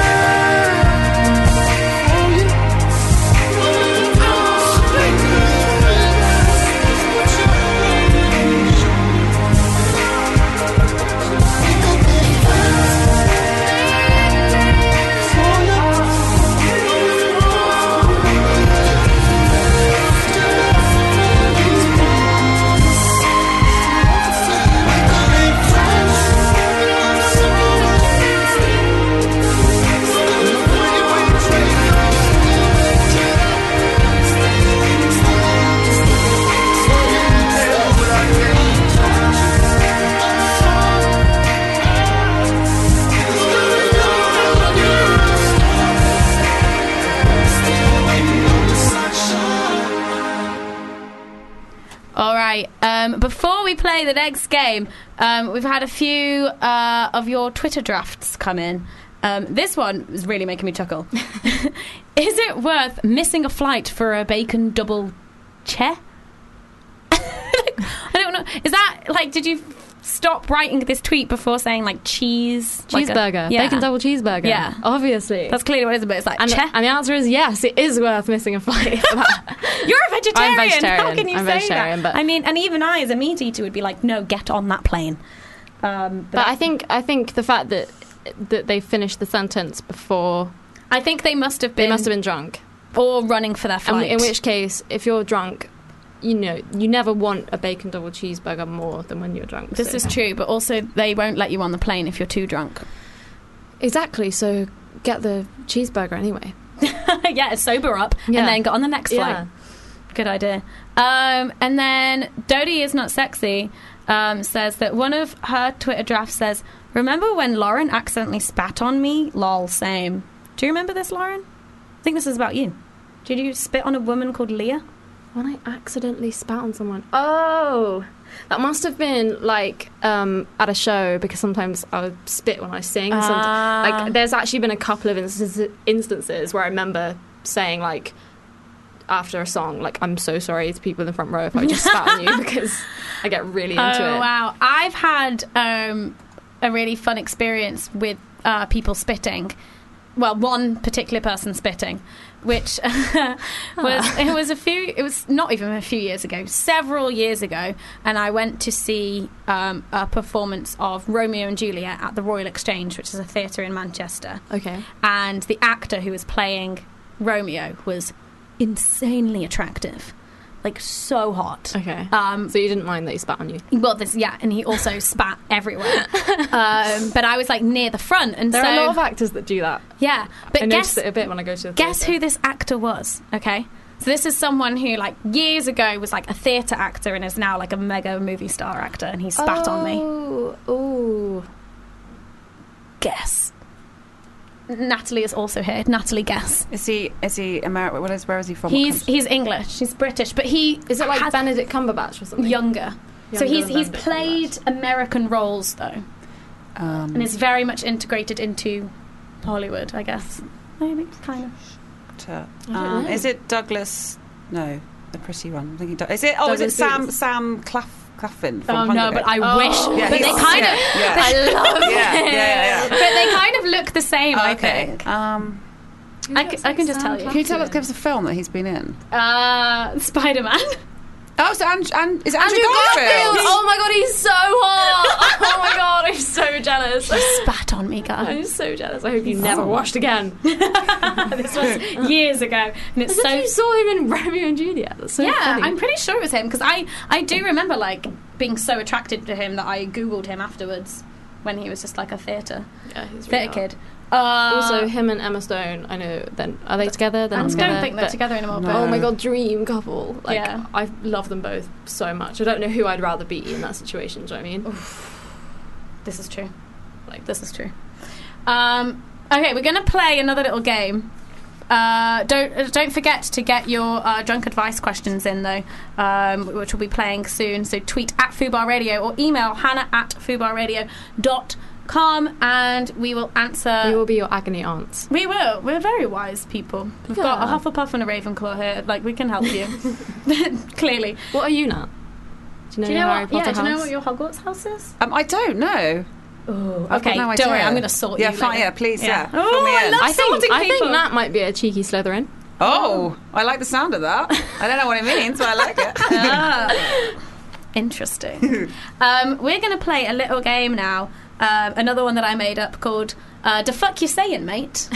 Um, before we play the next game, um, we've had a few uh, of your Twitter drafts come in. Um, this one is really making me chuckle. Is it worth missing a flight for a bacon double che? I don't know. Is that, like, did you stop writing this tweet before saying, like, cheese? Cheeseburger. Like a, yeah. Bacon double cheeseburger. Yeah. Obviously. That's clearly what it is, but it's like, and, che? And the answer is yes, it is worth missing a flight for that. You're a vegetarian. I'm vegetarian. How can you I'm say vegetarian, that? But I mean, and even I, as a meat eater, would be like, no, get on that plane. Um, but but I think I think the fact that that they finished the sentence before, I think they must have been they must have been drunk or running for their flight. And in which case, if you're drunk, you know, you never want a bacon double cheeseburger more than when you're drunk. This so. is true, but also they won't let you on the plane if you're too drunk. Exactly. So get the cheeseburger anyway. Yeah, sober up yeah. and then get on the next flight. Yeah. Good idea. Um, and then Dodie is not sexy. Um, says that one of her Twitter drafts says, remember when Lauren accidentally spat on me? Lol, same. Do you remember this, Lauren? I think this is about you. Did you spit on a woman called Leah? When I accidentally spat on someone. Oh! That must have been like um, at a show, because sometimes I would spit when I sing. Ah. Some, like, there's actually been a couple of instances, instances where I remember saying, like, after a song, like, I'm so sorry to people in the front row if I just spat on you, because I get really into oh, it. Oh, wow. I've had um, a really fun experience with uh, people spitting. Well, one particular person spitting, which was it was a few it was not even a few years ago, several years ago, and I went to see um, a performance of Romeo and Juliet at the Royal Exchange, which is a theatre in Manchester. Okay. And the actor who was playing Romeo was insanely attractive. Like, so hot. Okay. Um, so you didn't mind that he spat on you? Well, this, yeah, and he also spat everywhere. Um, but I was, like, near the front, and there so... are a lot of actors that do that. Yeah. But I guess, notice it a bit when I go to the Guess theatre. who this actor was, okay? So this is someone who, like, years ago was, like, a theatre actor and is now, like, a mega movie star actor, and he spat oh, on me. Oh. Guess. Natalie is also here. Natalie, guess. Is he? Is he American? What is? Where is he from? He's he's English. He's British, but he is it like Benedict Cumberbatch or something? Younger. Younger so he's than he's Benedict played American roles though, um, and is very much integrated into Hollywood, I guess. Maybe kind of. To, I don't um, know. is it Douglas? No, the pretty one. I'm thinking. Doug- Is it? Oh, Douglas is it Sam Booth. Sam Claff? Claffin from Oh Hunger no, Games. but I wish. Oh, yeah, but they he's- kind yeah, of. yeah. I love Yeah, it. yeah, yeah. But they kind of look the same. I Okay. think. Um, I, c- I can just tell you. Can you tell us? Give us a film that he's been in. Uh, Spider-Man. Oh, so and, and is it Andrew, Andrew Garfield? Garfield! Oh my god, he's so hot! Oh my god, I'm so jealous. He spat on me, guys. I'm so jealous. I hope you never Oh. washed again. This was years ago, and it's As so. if you saw him in Romeo and Juliet. That's so yeah, funny. I'm pretty sure it was him because I I do remember like being so attracted to him that I googled him afterwards when he was just like a theatre yeah, he's theatre really kid. Uh, also, him and Emma Stone, I know, then are they together? They're I not don't together, think they're but- together anymore. But Oh my god, dream couple. Like, Yeah. I love them both so much. I don't know who I'd rather be in that situation, do you know what I mean? this is true. Like this is true. Um, okay, we're gonna play another little game. Uh, don't uh, don't forget to get your uh, drunk advice questions in though, um, which we'll be playing soon. So tweet at Fubar Radio or email Hannah at fubarradio dot com and we will answer. We will be your agony aunts. We will. We're very wise people. We've got a Yeah. Hufflepuff and a Ravenclaw here. Like we can help you. Clearly. What are you, Nat? Do you know, Do you know your Harry what? Potter Yeah. Do you know house? what your Hogwarts house is? Um, I don't know. Oh, I've got okay. no Don't worry. idea. I'm going to sort Yeah, you. fine. later. Yeah, please. Yeah. Oh, Fill me I in. love I think sorting I think people. Nat might be a cheeky Slytherin. Oh, I like the sound of that. I don't know what it means, but I like it. Ah, interesting. um, we're going to play a little game now. Um, another one that I made up called uh, "The fuck you saying, mate?"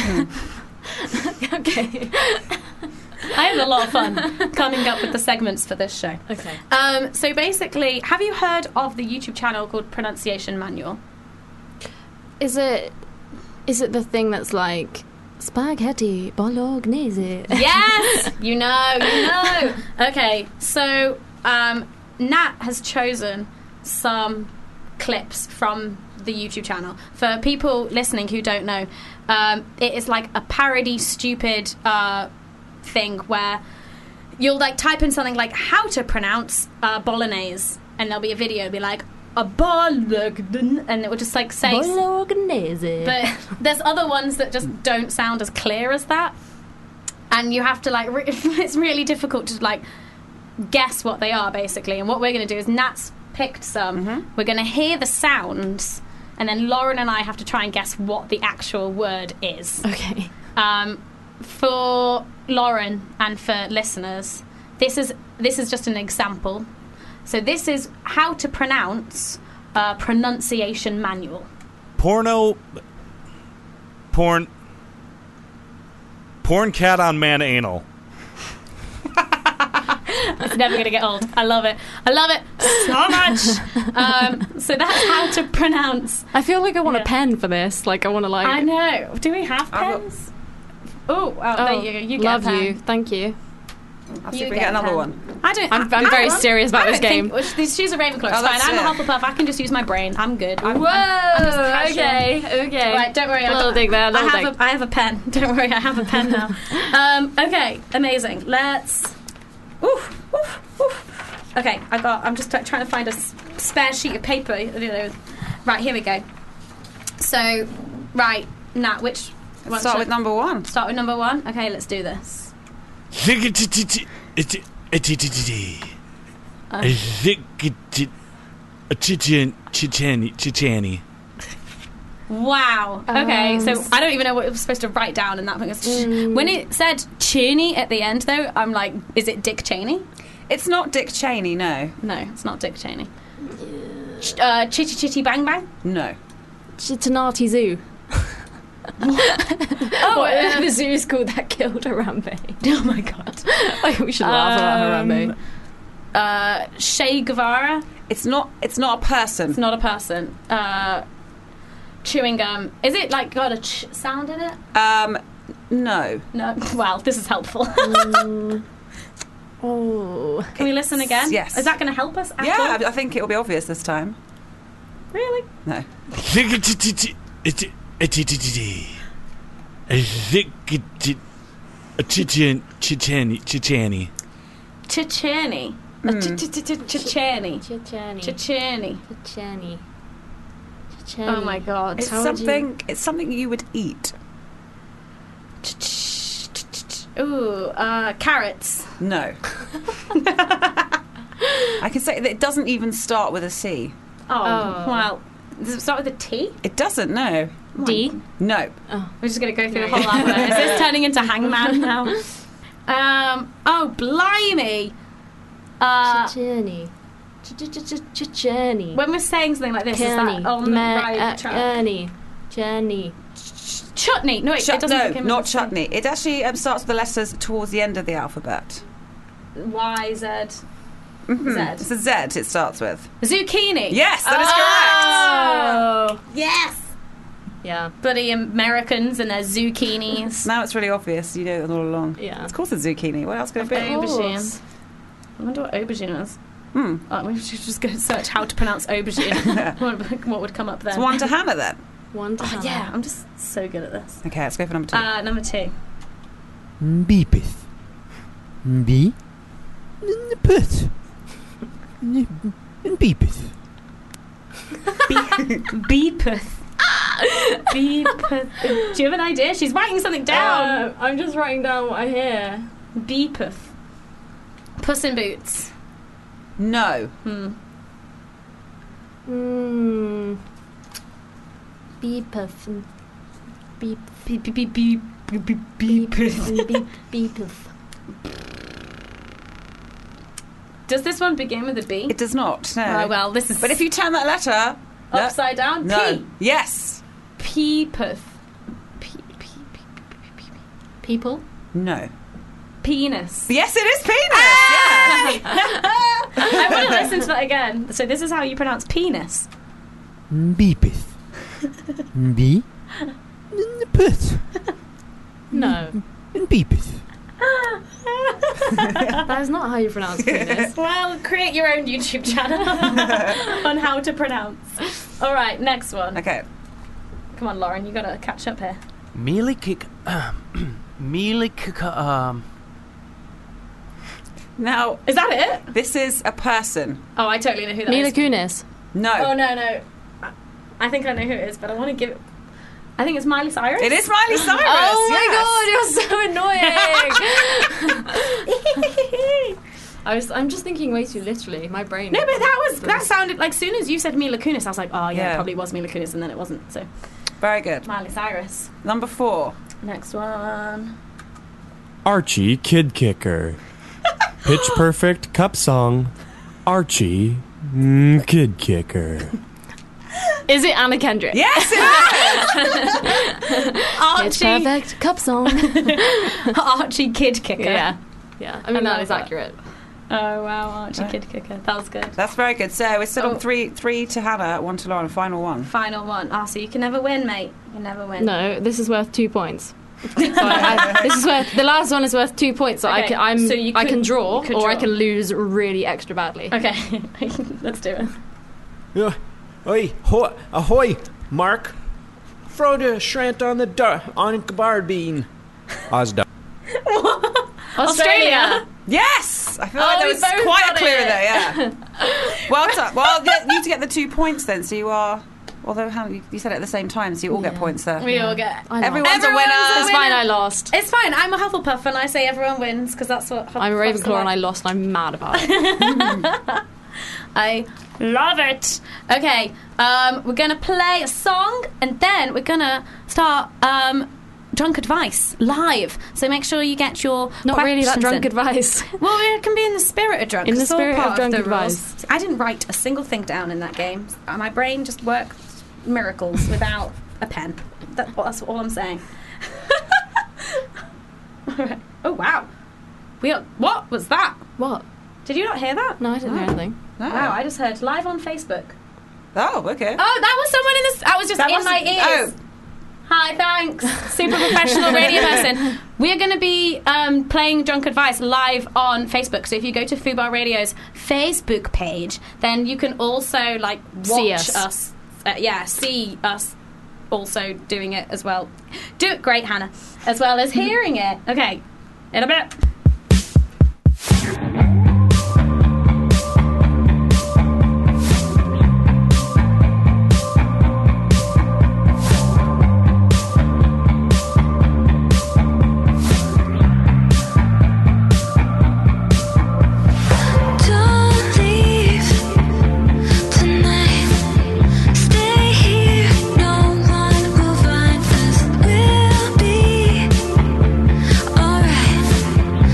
Okay. I had a lot of fun coming up with the segments for this show. Okay. Um, so basically, have you heard of the YouTube channel called Pronunciation Manual? Is it is it the thing that's like spaghetti bolognese? Yes, you know, you know. Okay, so um, Nat has chosen some clips from the YouTube channel. For people listening who don't know, um, it is like a parody, stupid uh, thing where you'll like type in something like how to pronounce uh, bolognese, and there'll be a video, it'll be like a bolognese, and it will just like say. Bolognese. But there's other ones that just don't sound as clear as that, and you have to like. Re- it's really difficult to like guess what they are basically. And what we're going to do is Nat's picked some. Mm-hmm. We're going to hear the sounds, and then Lauren and I have to try and guess what the actual word is. Okay. Um, for Lauren and for listeners, this is this is just an example. So this is how to pronounce uh, pronunciation manual. Porno. Porn. Porn cat on man anal. It's never going to get old. I love it. I love it so much. Um, so that's how to pronounce. I feel like I want Yeah. a pen for this. Like I want to like. I know. Do we have pens? Oh, oh, there you go. You get love a pen. you. Thank you. I'll see You if we get get a another pen. one. I don't. I'm- I'm I very don't- serious about I this don't game. think- well, these shoes are Ravenclaw. It's Oh, fine. that's I'm a it. Hufflepuff. I can just use my brain. I'm good. I'm, Whoa. I'm, I'm just casual. okay. Okay. Right, don't worry. I Little got- dig there. I Little have, dig. a, I have a pen. Don't worry, I have a pen now. um, okay, amazing. Let's. Oof, oof, oof. Okay, I got. I'm just like, trying to find a s- spare sheet of paper. You know. Right, here we go. So, right, Nat, which... Let's start with number one. Start with number one? Okay, let's do this. Chichani. Wow. Okay, Um, so I don't even know what it was supposed to write down in that thing. Mm. When it said Cheney at the end, though, I'm like, is it Dick Cheney? It's not Dick Cheney, no. No, it's not Dick Cheney. Ch- uh, Chitty Chitty Bang Bang? No. Chitanati Zoo. Oh, What, uh, the zoo's called that killed Harambe. Oh my god. Like, we should laugh about Harambe. Um, Uh, Che Guevara? It's not. It's not a person. It's not a person. Uh, chewing gum. Is it like got a ch sound in it? Um, no. No. Well, this is helpful. Mm. Oh. Can we listen again? Yes. Is that going to help us at Yeah, all? I I think it will be obvious this time. Really? No. Chichani. Chichani. Chichani. Mm. Chichani. Chichani. Chichani. Chichani. Oh my god. It's How would you- something. It's something you would eat. Ooh, uh, carrots. No. I can say that it doesn't even start with a C. Oh, Oh. well. Does it start with a T? It doesn't. No. D? No. We're just going to go through the whole alphabet. Is this turning into Hangman now? Um, oh, blimey. Uh, Chichani. Chichani. when we're saying something like this, is that on the right track? Ernie. Jenny. Chutney. No, it, Chut- it doesn't no, begin with not a C. chutney. It actually um, starts with the letters towards the end of the alphabet. Y, Z. Mhm. Z. It's a Z. It starts with. Zucchini. Yes, that is Oh, yes. Yeah. Bloody Americans and their zucchinis. correct. Now it's really obvious. You know it all along. Yeah. Of course, it's zucchini. What else could it be? Aubergine. I wonder what aubergine is. Hmm. Oh, we should just go search how to pronounce aubergine. what, what would come up then? It's one to Hannah then. One to Oh, yeah, I'm just so good at this. Okay, let's go for number two. Uh, number two. Beepeth. Be. Put. Beepeth. Beepeth. Beepeth. Do you have an idea? She's writing something down. Uh, I'm just writing down what I hear. Beepeth. Puss in Boots. No. Hmm. Hmm. Beepeth. Beep. Beep, beep, beep, beep, beep, beep, beepeth. Beep. Beepeth. Does this one begin with a B? It does not. No. Oh, well, this is But if you turn that letter upside down. no. P. Yes. Peepeth. P. P. P. P. People. No. Penis. Yes, it is penis. I want to listen to that again. So this is how you pronounce penis. Beepeth. Be. Put. No. Beepeth. That is not how you pronounce penis. Well, create your own YouTube channel on how to pronounce. All right, next one. Okay. Come on, Lauren, you got to catch up here. Mealy kick. Mealy kick. Um. Now, Is that it? this is a person. Oh, I totally know who that Mila is. Kunis. No. Oh, no, no. I- I think I know who it is, but I want to give it... I think it's Miley Cyrus. It is Miley Cyrus. Oh yes. my god, you're so annoying. I was. I'm just thinking way too literally. My brain. No, but that was that sounded like, soon as you said Mila Kunis, I was like, oh yeah, Yeah. it probably was Mila Kunis, and then it wasn't. So Very good. Miley Cyrus. Number four. Next one. Archie Kid Kicker. Pitch Perfect Cup Song. Archie mm, Kid Kicker. Is it Anna Kendrick? Yes, it is. It's Archie. perfect cup song. Archie Kid Kicker. Yeah, yeah. I mean I that love is that. accurate. Oh wow, Archie Kid Kicker. That was good. That's very good. So we're still Oh. on three, three to Hannah, one to Lauren. Final one. Final one. Ah, so you can never win, mate. You can never win. No, this is worth two points. So I, I, this is worth the last one is worth two points. So I Okay, can I'm so you I could- can draw you could or I draw. can lose really extra badly. Okay, let's do it. Yeah. Oi, ho- ahoy, Mark. Throw the shrimp on the dar- on the bar bean. Osda. Australia. Yes. I feel Oh, like there we was both quite got a clue it. there, yeah. Well done. Well, yeah, you need to get the two points then, so you are... Although Hannah, you, you said it at the same time, so you all get points there. We all get. I lost. Everyone's, a winner. a It's fine, winner. I lost. It's fine. I'm a Hufflepuff, and I say everyone wins because that's what. I'm a Hufflepuffs Ravenclaw are and I like. lost and I'm mad about it. I love it. Okay, um, we're gonna play a song, and then we're gonna start um, drunk advice live. So make sure you get your Not really that questions drunk in. advice. Well, it can be in the spirit of drunk. In the It's all spirit part of drunk the advice. rules. I didn't write a single thing down in that game. My brain just worked miracles without a pen. That, that's all I'm saying. All right. Oh wow. We are, what was that? What? Did you not hear that? No, I didn't hear anything. No. Wow, I just heard live on Facebook. Oh, okay. Oh, that was someone in this. I was just That in my wasn't- ears. Hi, thanks. Super professional radio person. We're going to be um, playing Drunk Advice live on Facebook. So if you go to Fubar Radio's Facebook page, then you can also like watch See us. us. Uh, yeah, see us also doing it as well. Do it great, Hannah, as well as hearing it. Okay, in a bit. Don't leave tonight. Stay here. No one will find us. We'll be alright.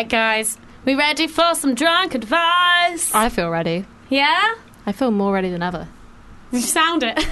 right, guys. We ready for some drunk advice? I feel ready. Yeah? I feel more ready than ever. You sound it.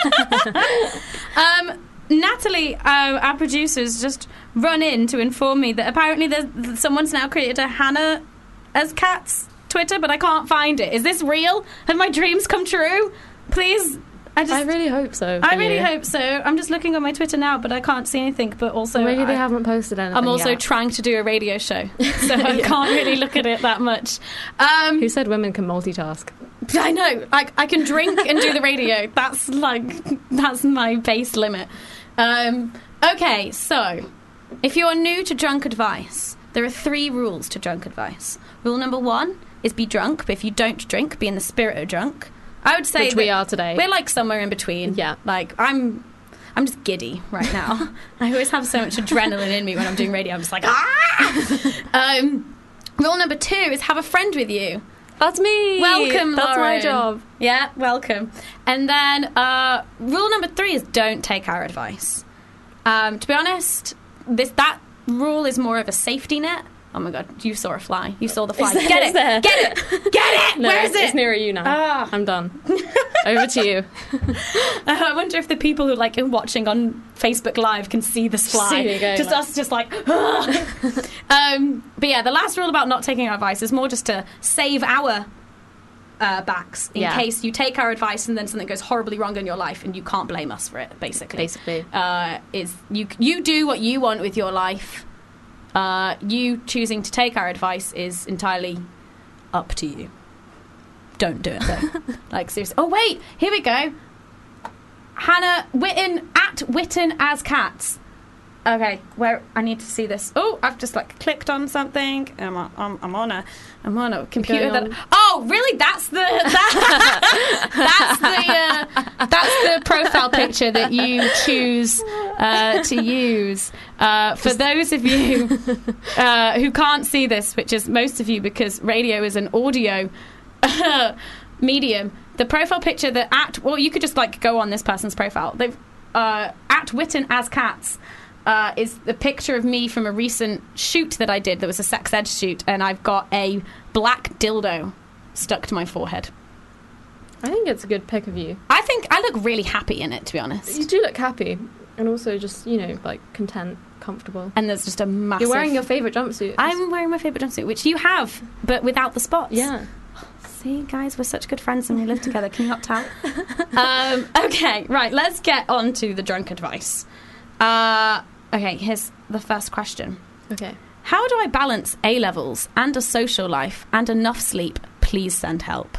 um, Natalie, uh, our producers, just run in to inform me that apparently there's, someone's now created a Hannah as Cats Twitter, but I can't find it. Is this real? Have my dreams come true? Please. I just. I really hope so. I for really you. hope so. I'm just looking on my Twitter now, but I can't see anything. But also, Maybe they I, haven't posted anything. I'm also yet. trying to do a radio show, so I can't really look at it that much. Um, Who said women can multitask? I know. I, I can drink and do the radio. That's like that's my base limit. Um, okay, so if you're new to drunk advice, there are three rules to drunk advice. Rule number one is be drunk, but if you don't drink, be in the spirit of drunk. I would say Which that we are today. We're like somewhere in between. Yeah. Like I'm I'm just giddy right now. I always have so much adrenaline in me when I'm doing radio. I'm just like, ah! um, rule number two is have a friend with you. That's me. Welcome, That's my Lauren. job. Yeah, welcome. And then uh, rule number three is don't take our advice. Um, to be honest, this that rule is more of a safety net. Oh my god, you saw a fly. You saw the fly. Is there- Get is it. there? Get it. Get it. No, Where is it? It's nearer you now. Ah. I'm done. Over to you. Uh, I wonder if the people who like are watching on Facebook Live can see this fly. See it going, just like- us, just like. um, but yeah, the last rule about not taking our advice is more just to save our uh, backs in Yeah. case you take our advice and then something goes horribly wrong in your life and you can't blame us for it. Basically, Basically. uh, is you you do what you want with your life. Uh, you choosing to take our advice is entirely up to you. Don't do it though. Like seriously. Oh wait, here we go. Hannah Witten at Witten as Cats. Okay, where I need to see this. Oh, I've just like clicked on something. I'm on, I'm, I'm on a I'm on a computer Going that. on. Oh, really? That's the that, that's the uh, that's the profile picture that you choose uh, to use. Uh, for those of you uh, who can't see this, which is most of you because radio is an audio medium, the profile picture that at well, you could just like go on this person's profile. They've uh, at Witten as Cats. Uh, is the picture of me from a recent shoot that I did that was a sex ed shoot, and I've got a black dildo stuck to my forehead. I think it's a good pic of you. I think I look really happy in it, to be honest. You do look happy. And also just, you know, like content, comfortable. And there's just a massive... You're wearing your favourite jumpsuit. I'm wearing my favourite jumpsuit, which you have, but without the spots. Yeah. See, guys, we're such good friends and we live together. Can you not tell? um, okay, right, let's get on to the drunk advice. Uh... Okay, here's the first question. Okay. How do I balance A-levels and a social life and enough sleep? Please send help.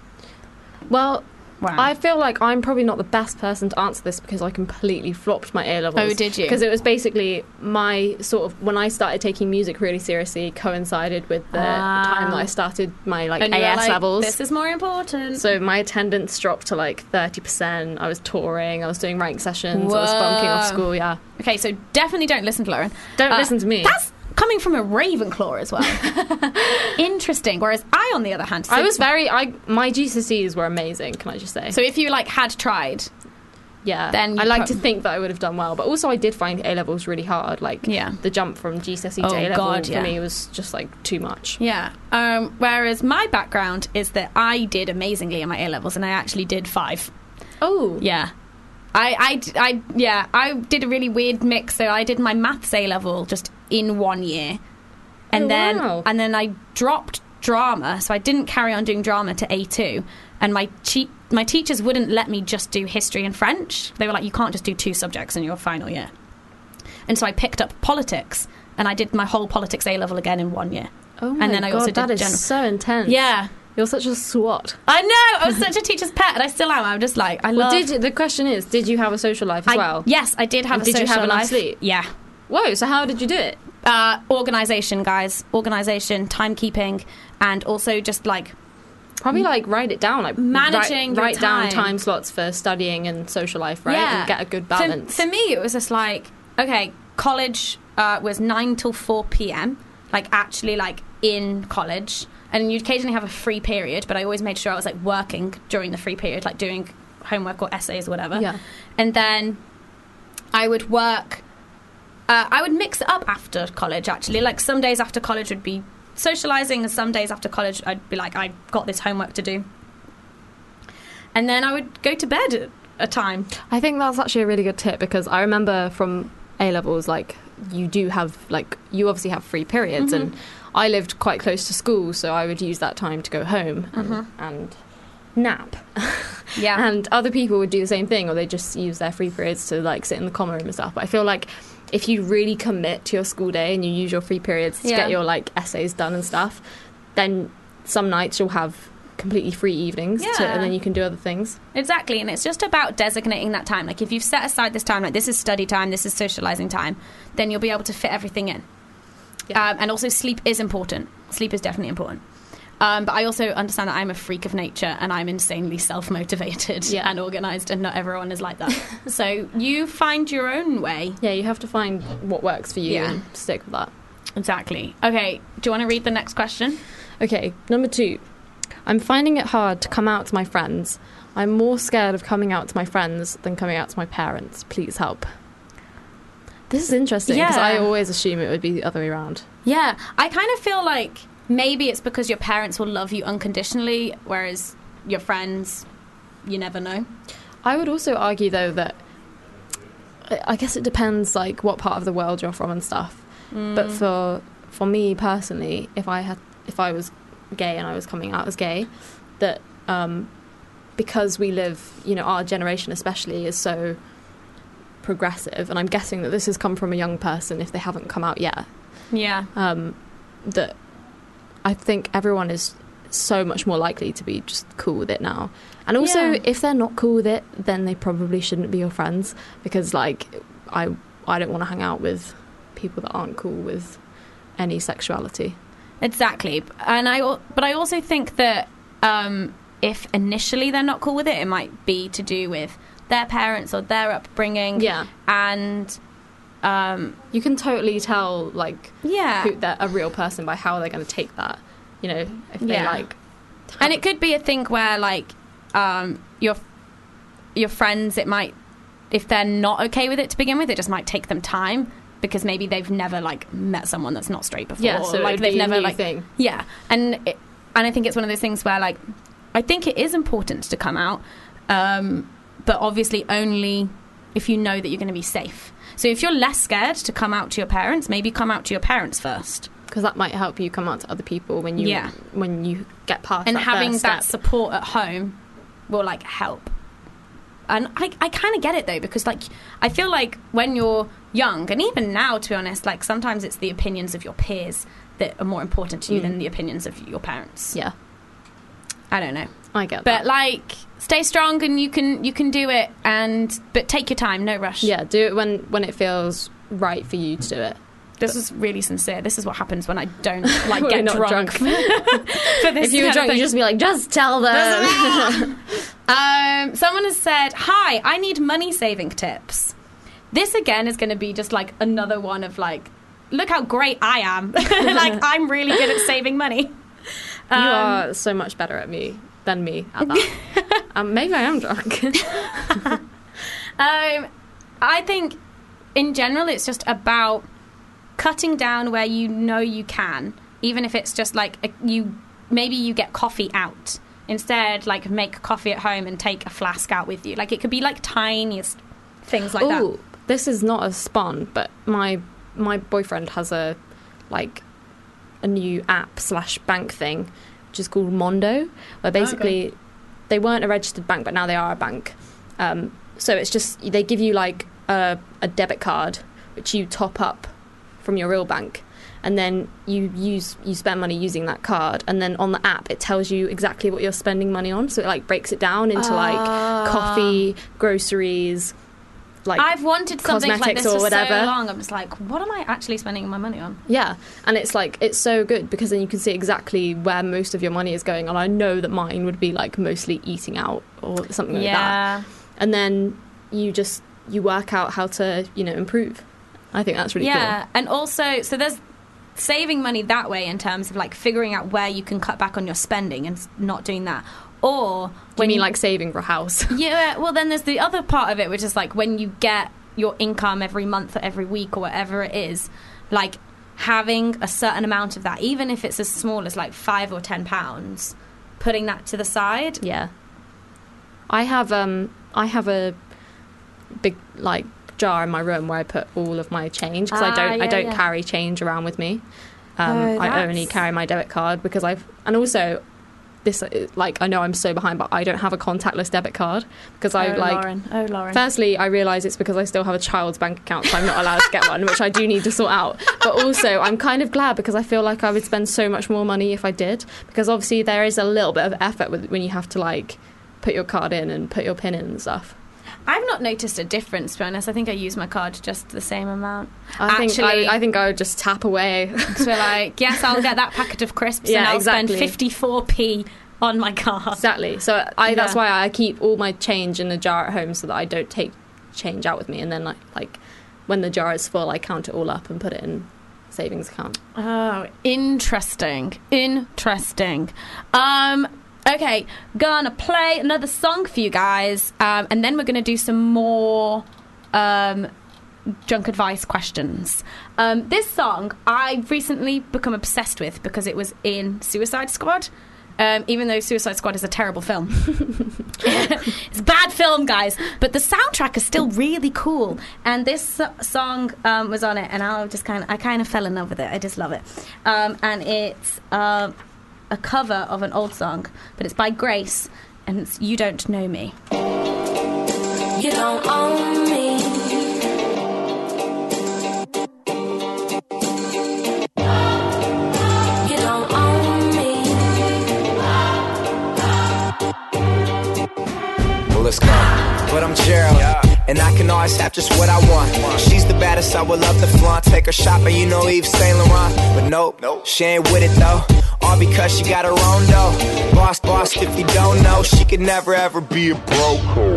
Well, Wow. I feel like I'm probably not the best person to answer this because I completely flopped my A-levels. Oh, did you? Because it was basically my sort of... When I started taking music really seriously coincided with the Ah. time that I started my, like, And A you were S like, levels. this is more important. So my attendance dropped to, like, thirty percent. I was touring. I was doing rank sessions. I was Whoa. bunking off school, yeah. Okay, so definitely don't listen to Lauren. Don't Uh, listen to me. That's coming from a Ravenclaw as well. Interesting. Whereas I, on the other hand... I so- was very... I My G C S Es were amazing, can I just say. So if you, like, had tried... Yeah, Then I you like pro- to think that I would have done well, but also I did find A levels really hard. Like, Yeah. the jump from G C S E Oh, to A level God, for yeah. me was just like too much. Yeah. Um, whereas my background is that I did amazingly in my A-levels and I actually did five. Oh, Yeah. I, I, d- I- yeah, I did a really weird mix. So I did my maths A-level just in one year. And Oh, then wow. and then I dropped drama, so I didn't carry on doing drama to A two. And my che- my teachers wouldn't let me just do history and French. They were like, you can't just do two subjects in your final year. And so I picked up politics, and I did my whole politics A-level again in one year. Oh my And then I god, also did that is general- so intense. Yeah. You're such a swot. I know, I was such a teacher's pet, and I still am. I'm just like, I Well, love... did you, the question is, did you have a social life as I- well? Yes, I did have And a did you social have enough life. sleep? Yeah. Whoa, so how did you do it? Uh, organisation, guys. Organisation, timekeeping, and also just like... Probably like write it down, like Managing write, your write down time. time slots for studying and social life, right? Yeah. And get a good For- balance. For, me, it was just like, okay, college uh, was nine till four p.m, like actually like in college. And you'd occasionally have a free period, but I always made sure I was like working during the free period, like doing homework or essays or whatever. Yeah. And then I would work... Uh, I would mix it up after college, actually. Like, some days after college would be socialising, and some days after college I'd be like, I've got this homework to do. And then I would go to bed at a time. I think that's actually a really good tip, because I remember from A-levels, like, you do have, like, you obviously have free periods, Mhm. and I lived quite close to school, so I would use that time to go home and, Mhm. and nap. Yeah. And other people would do the same thing, or they just use their free periods to, like, sit in the common room and stuff. But I feel like if you really commit to your school day and you use your free periods to Yeah. get your, like, essays done and stuff, then some nights you'll have completely free evenings, to, Yeah. and then you can do other things. Exactly, and it's just about designating that time. Like, if you've set aside this time, like, this is study time, this is socialising time, then you'll be able to fit everything in. Um, and also, sleep is important. Sleep is definitely important. Um, but I also understand that I'm a freak of nature, and I'm insanely self-motivated Yeah. and organised, and not everyone is like that. So you find your own way. Yeah, you have to find what works for you Yeah. and stick with that. Exactly. Okay, do you want to read the next question? Okay, number two. I'm finding it hard to come out to my friends. I'm more scared of coming out to my friends than coming out to my parents. Please help. This is interesting, because Yeah. I always assume it would be the other way around. Yeah, I kind of feel like maybe it's because your parents will love you unconditionally, whereas your friends, you never know. I would also argue, though, that I I guess it depends, like, what part of the world you're from and stuff. Mm. But for for me personally, if I had if I was gay and I was coming out as gay, that um, because we live, you know, our generation especially is so progressive, and I'm guessing that this has come from a young person if they haven't come out yet. Yeah. Um, that I think everyone is so much more likely to be just cool with it now. And also, Yeah. if they're not cool with it, then they probably shouldn't be your friends, because, like, I I don't want to hang out with people that aren't cool with any sexuality. Exactly, and I al- but I also think that um, if initially they're not cool with it, it might be to do with their parents or their upbringing. Yeah. And um, you can totally tell, like, yeah, who they're a real person by how they're going to take that. You know, if they Yeah. like, and it could be a thing where, like, um, your your friends, it might, if they're not okay with it to begin with, it just might take them time, because maybe they've never, like, met someone that's not straight before. Yeah, so like it'd they've be a never new like thing. Yeah, and it, and I think it's one of those things where, like, I think it is important to come out, um, but obviously only if you know that you're going to be safe. So if you're less scared to come out to your parents, maybe come out to your parents first, because that might help you come out to other people when you Yeah. when you get past and that having first that step. support at home will, like, help. And I, I kind of get it, though, because, like, I feel like when you're young, and even now, to be honest, like, sometimes it's the opinions of your peers that are more important to you Mm. than the opinions of your parents. Yeah, I don't know, I get but that. like, stay strong, and you can you can do it, and but take your time, no rush. Yeah, do it when when it feels right for you to do it. This is really sincere. This is what happens when I don't, like, We're get not drunk. drunk. for this If you were kind of drunk, thing. you'd just be like, just tell them. Um, someone has said, hi, I need money saving tips. This again is going to be just, like, another one of, like, look how great I am. Like, I'm really good at saving money. You Um, are so much better at me than me at that. um, maybe I am drunk. Um, I think, in general, it's just about cutting down where you know you can, even if it's just, like, a, you maybe you get coffee out. Instead, like, make coffee at home and take a flask out with you. Like, it could be, like, tiniest things like that. Ooh, this is not a spawn, but my my boyfriend has a like a new app slash bank thing, which is called Mondo, where basically Okay. they weren't a registered bank, but now they are a bank. Um, so it's just they give you, like, a, a debit card which you top up from your real bank, and then you use you spend money using that card, and then on the app it tells you exactly what you're spending money on. So it, like, breaks it down into Ah. like coffee, groceries, like I've wanted something like cosmetics this or for whatever. so long. I'm just like, what am I actually spending my money on? Yeah, and it's like it's so good because then you can see exactly where most of your money is going, and I know that mine would be, like, mostly eating out or something like Yeah. that. And then you just you work out how to, you know, improve. I think that's really Yeah, and also, so there's saving money that way in terms of, like, figuring out where you can cut back on your spending and s- not doing that. Or cool. Do you mean like saving for a house? Yeah, well, then there's the other part of it, which is, like, when you get your income every month or every week or whatever it is, like having a certain amount of that, even if it's as small as like five or ten pounds, putting that to the side. Yeah. I have um I have a big like jar in my room where I put all of my change because Ah, I don't yeah, I don't yeah. carry change around with me. Um, Oh, I that's- only carry my debit card because I've and also this uh, like I know I'm so behind, but I don't have a contactless debit card because I Oh, like. Lauren. Oh, Lauren. Firstly, I realise it's because I still have a child's bank account, so I'm not allowed to get one, which I do need to sort out. But also, I'm kind of glad because I feel like I would spend so much more money if I did, because obviously there is a little bit of effort with when you have to like put your card in and put your pin in and stuff. I've not noticed a difference, to be honest. I think I use my card just the same amount. I think Actually, I, I think I would just tap away. So like, yes, I'll get that packet of crisps Yeah, and I'll exactly. spend fifty-four p on my card. Exactly. So I, that's Yeah. why I keep all my change in a jar at home so that I don't take change out with me. And then like, like when the jar is full, I count it all up and put it in savings account. Oh, interesting. Interesting. Um, okay, gonna play another song for you guys, um, and then we're gonna do some more um, junk advice questions. Um, this song I've recently become obsessed with because it was in Suicide Squad. Um, even though Suicide Squad is a terrible film. It's a bad film, guys. But the soundtrack is still really cool. And this so- song um, was on it, and I just kind of, I kind of fell in love with it. I just love it. Um, and it's uh, a cover of an old song, but it's by Grace, and it's You Don't Know Me. You don't own me. You don't own me. Well, let's go. But I'm Gerald, and I can always have just what I want. She's the baddest, I would love to flaunt. Take her shopping, you know Yves Saint Laurent. But nope, nope, she ain't with it though. All because she got her own dough. Boss, boss, if you don't know, she could never ever be a broke.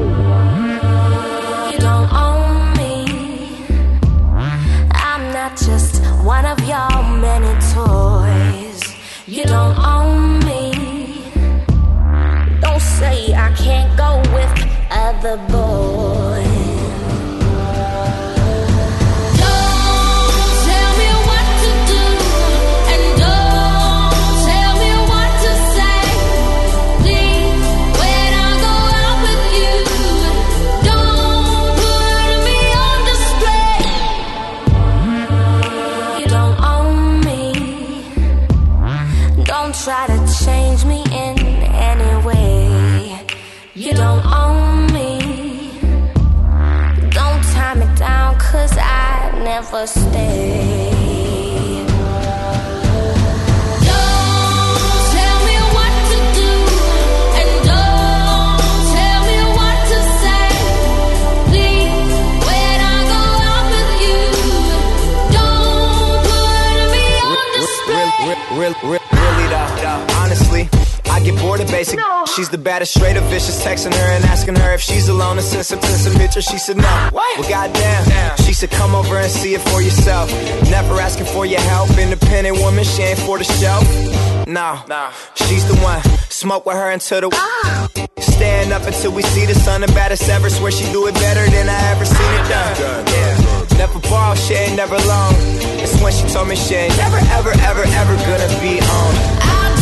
You don't own me. I'm not just one of your many toys. You don't own me. Don't say I can't go with other boys. Don't tell me what to do, and don't tell me what to say. Please, when I go out with you, don't put me on display. You don't own me. Don't try to change me in any way. You don't own me. Don't tie me down, cause I never stay. Don't tell me what to do, and don't tell me what to say. Please, when I go out with you, don't put me on display. Real, real, real, really though, honestly, I get bored of basic. She's the baddest, straight up vicious. Texting her and asking her if she's alone and sent some, sent some pictures. She said no. Well, goddamn. She said come over and see it for yourself. Never asking for your help. Independent woman, she ain't for the show. No, no. She's the one. Smoke with her until the ah. Stand up until we see the sun. The baddest ever. Swear she do it better than I ever seen it done. Yeah. Never ball, she ain't never long. It's when she told me she ain't never, ever, ever, ever gonna be on.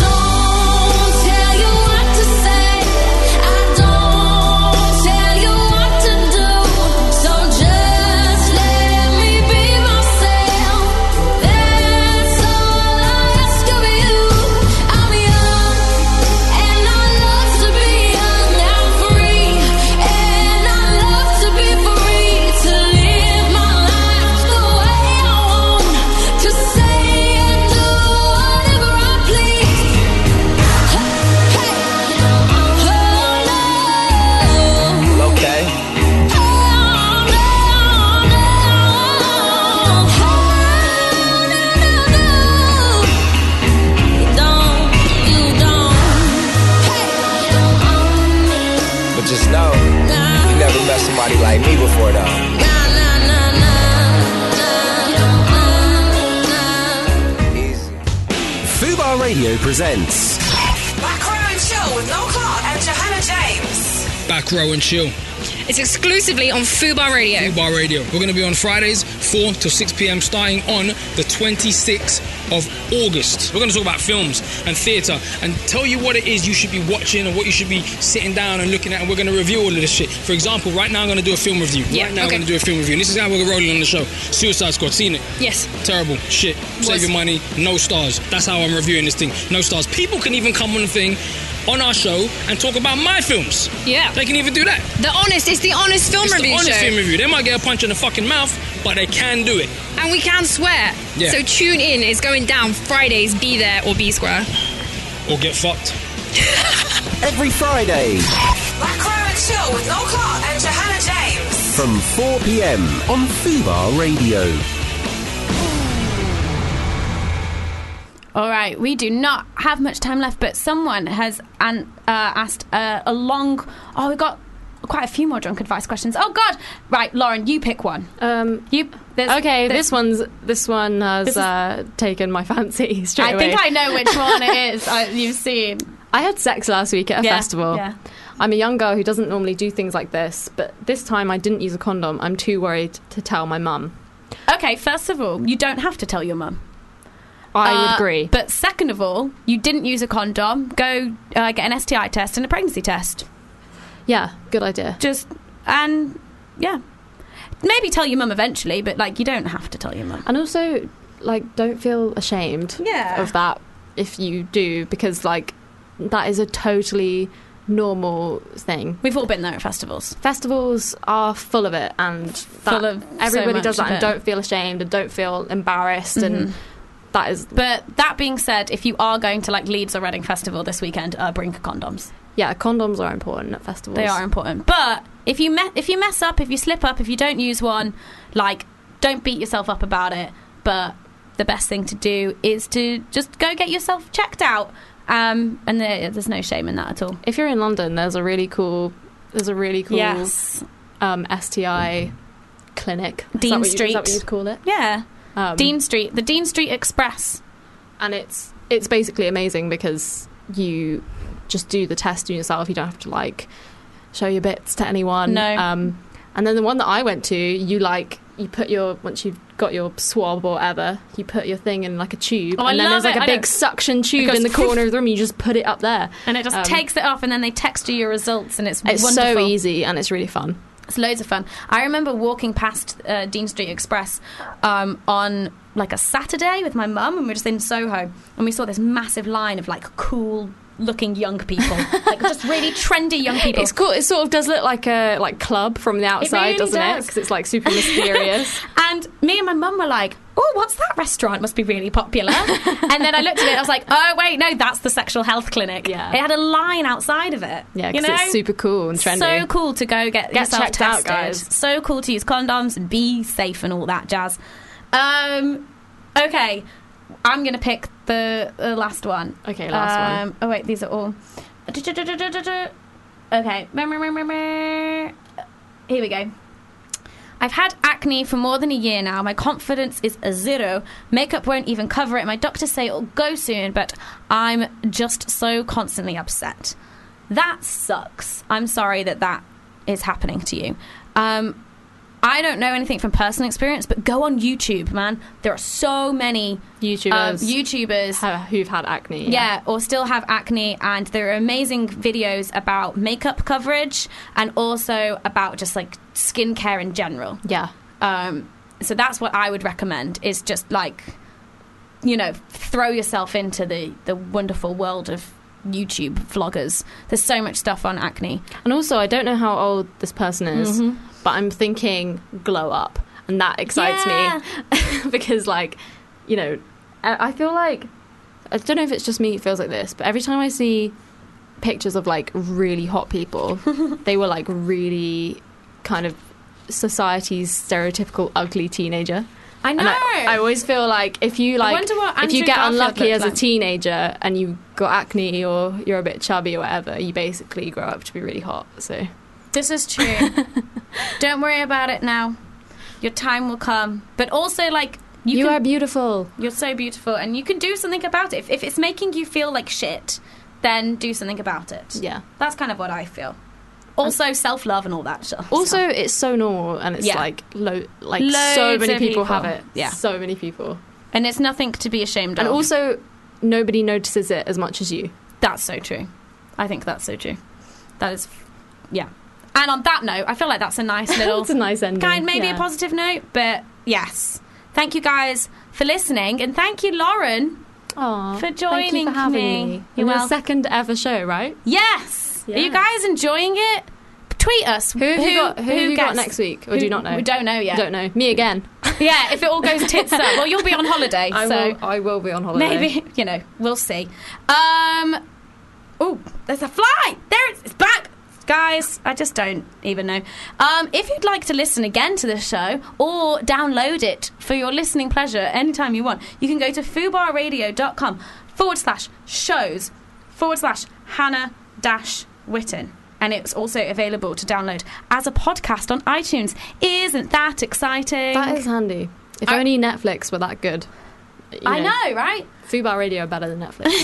Somebody like me before though. Easy. Fubar Radio presents Back Row and Chill with Noel Clark and Johanna James. Back Row and Chill. It's exclusively on Fubar Radio. Fubar Radio. We're going to be on Fridays, four till six p.m, starting on the twenty-sixth of August. We're going to talk about films and theatre and tell you what it is you should be watching and what you should be sitting down and looking at, and we're going to review all of this shit. For example, right now I'm going to do a film review. Yeah, right now okay. I'm going to do a film review. And this is how we're rolling on the show. Suicide Squad, seen it? Yes. Terrible. Shit. Save your money. No stars. That's how I'm reviewing this thing. No stars. People can even come on the thing on our show and talk about my films. Yeah. They can even do that. The honest, it's the honest film it's review the honest show. film review. They might get a punch in the fucking mouth, but they can do it. And we can swear. Yeah. So tune in. It's going down Fridays. Be there or be square. Or get fucked. Every Friday Back Row and Chill with Noel Clark and Johanna James. from four p.m. on Fubar Radio. All right, we do not have much time left, but someone has an, uh, asked uh, a long... Oh, we've got quite a few more drunk advice questions. Oh, God! Right, Lauren, you pick one. Um, you. Okay, there's- this one's this one has This is- uh, taken my fancy straight I away. think I know which one it is uh, you've seen. I had sex last week at a Yeah, festival. yeah. I'm a young girl who doesn't normally do things like this, but this time I didn't use a condom. I'm too worried to tell my mum. Okay, first of all, you don't have to tell your mum. I would Uh, agree. But second of all, you didn't use a condom. Go uh, get an S T I test and a pregnancy test. Yeah, good idea. Just, and, yeah. Maybe tell your mum eventually, but, like, you don't have to tell your mum. And also, like, don't feel ashamed Yeah. of that if you do, because, like, that is a totally normal thing. We've all been there at festivals. Festivals are full of it, and that, Full of so everybody much does that, of and it. don't feel ashamed and don't feel embarrassed, Mhm. and that is... But that being said, if you are going to, like, Leeds or Reading Festival this weekend, uh, bring condoms. Yeah, condoms are important at festivals. They are important. But if you me- if you mess up, if you slip up, if you don't use one, like, don't beat yourself up about it. But the best thing to do is to just go get yourself checked out. Um, and there, there's no shame in that at all. If you're in London, there's a really cool... There's a really cool Yes. um, S T I clinic. Is Dean that what you- Street. Is that what you'd call it? Yeah. Um, Dean Street. The Dean Street Express. And it's it's basically amazing because you just do the test on yourself. You don't have to, like, show your bits to anyone. No. Um, and then the one that I went to, you, like, you put your... Once you've got your swab or whatever, you put your thing in, like, a tube. Oh, I and then love there's, like, it. a I big know. suction It tube goes in the corner of the room. You just put it up there. And it just Um, takes it off, and then they text you your results, and it's, It's wonderful. so easy, and it's really fun. It's loads of fun. I remember walking past uh, Dean Street Express um, on like a Saturday with my mum, and we were just in Soho, and we saw this massive line of like cool looking young people, like just really trendy young people. It's cool. It sort of does look like a like club from the outside, really doesn't it? does. Because it's like super mysterious. And me and my mum were like, oh, what's that restaurant? Must be really popular. And then I looked at it and I was like, oh, wait, no, that's the sexual health clinic. Yeah. It had a line outside of it. Yeah, you because know? it's super cool and trendy. So cool to go get, Get yourself checked out, tested. guys. So cool to use condoms and be safe and all that jazz. Um, okay, I'm going to pick the, the last one. Okay, last one. Um, oh, wait, these are all... Okay. Here we go. I've had acne for more than a year now. My confidence is a zero. Makeup won't even cover it. My doctors say it'll go soon, but I'm just so constantly upset. That sucks. I'm sorry that that is happening to you. Um, I don't know anything from personal experience, but go on YouTube, man. There are so many YouTubers, um, YouTubers ha- who've had acne. yeah, or still have acne, and there are amazing videos about makeup coverage and also about just like skincare in general. Yeah. Um, so that's what I would recommend, is just like, you know, throw yourself into the, the wonderful world of YouTube vloggers. There's so much stuff on acne. And also, I don't know how old this person is, Mhm. but I'm thinking glow up, and that excites Yeah. me because, like, you know, I I feel like, I don't know if it's just me who feels like this, but every time I see pictures of like really hot people, they were like really kind of society's stereotypical ugly teenager. I know. And I, I always feel like if you I like, wonder what if you Andrew get Garfield unlucky looks as like. a teenager and you got acne or you're a bit chubby or whatever, you basically grow up to be really hot. So This is true. Don't worry about it now. Your time will come. But also, like, you, You can- are beautiful. You're so beautiful, and you can do something about it. If, if it's making you feel like shit, then do something about it. Yeah. That's kind of what I feel. Also, self-love and all that stuff. Also, it's so normal, and it's Yeah. like lo- like Loads so many of people, people. have it. Yeah. So many people. And it's nothing to be ashamed And of. also, nobody notices it as much as you. That's so true. I think that's so true. That is, yeah. And on that note, I feel like that's a nice little... It's a nice ending. Kind, maybe yeah. a positive note, but yes. Thank you guys for listening, and thank you, Lauren, Aww, for joining thank you for having me. me. You're Your welcome. second ever show, right? Yes. Yeah. Are you guys enjoying it? Tweet us. Who have you got, who have you got guessed? next week? Or Who- do you not know? We don't know yet. Don't know. Me again. Yeah, if it all goes tits up. Well, you'll be on holiday, I so... will, I will be on holiday. Maybe, you know, we'll see. Um, oh, there's a fly! There it's, it's back! Guys, I just don't even know. Um, if you'd like to listen again to this show or download it for your listening pleasure anytime you want, you can go to fubarradio.com forward slash shows forward slash Hannah dash Witten. And it's also available to download as a podcast on iTunes. Isn't that exciting? That is handy. If I- only Netflix were that good. You I know, right? Fubar Radio are better than Netflix.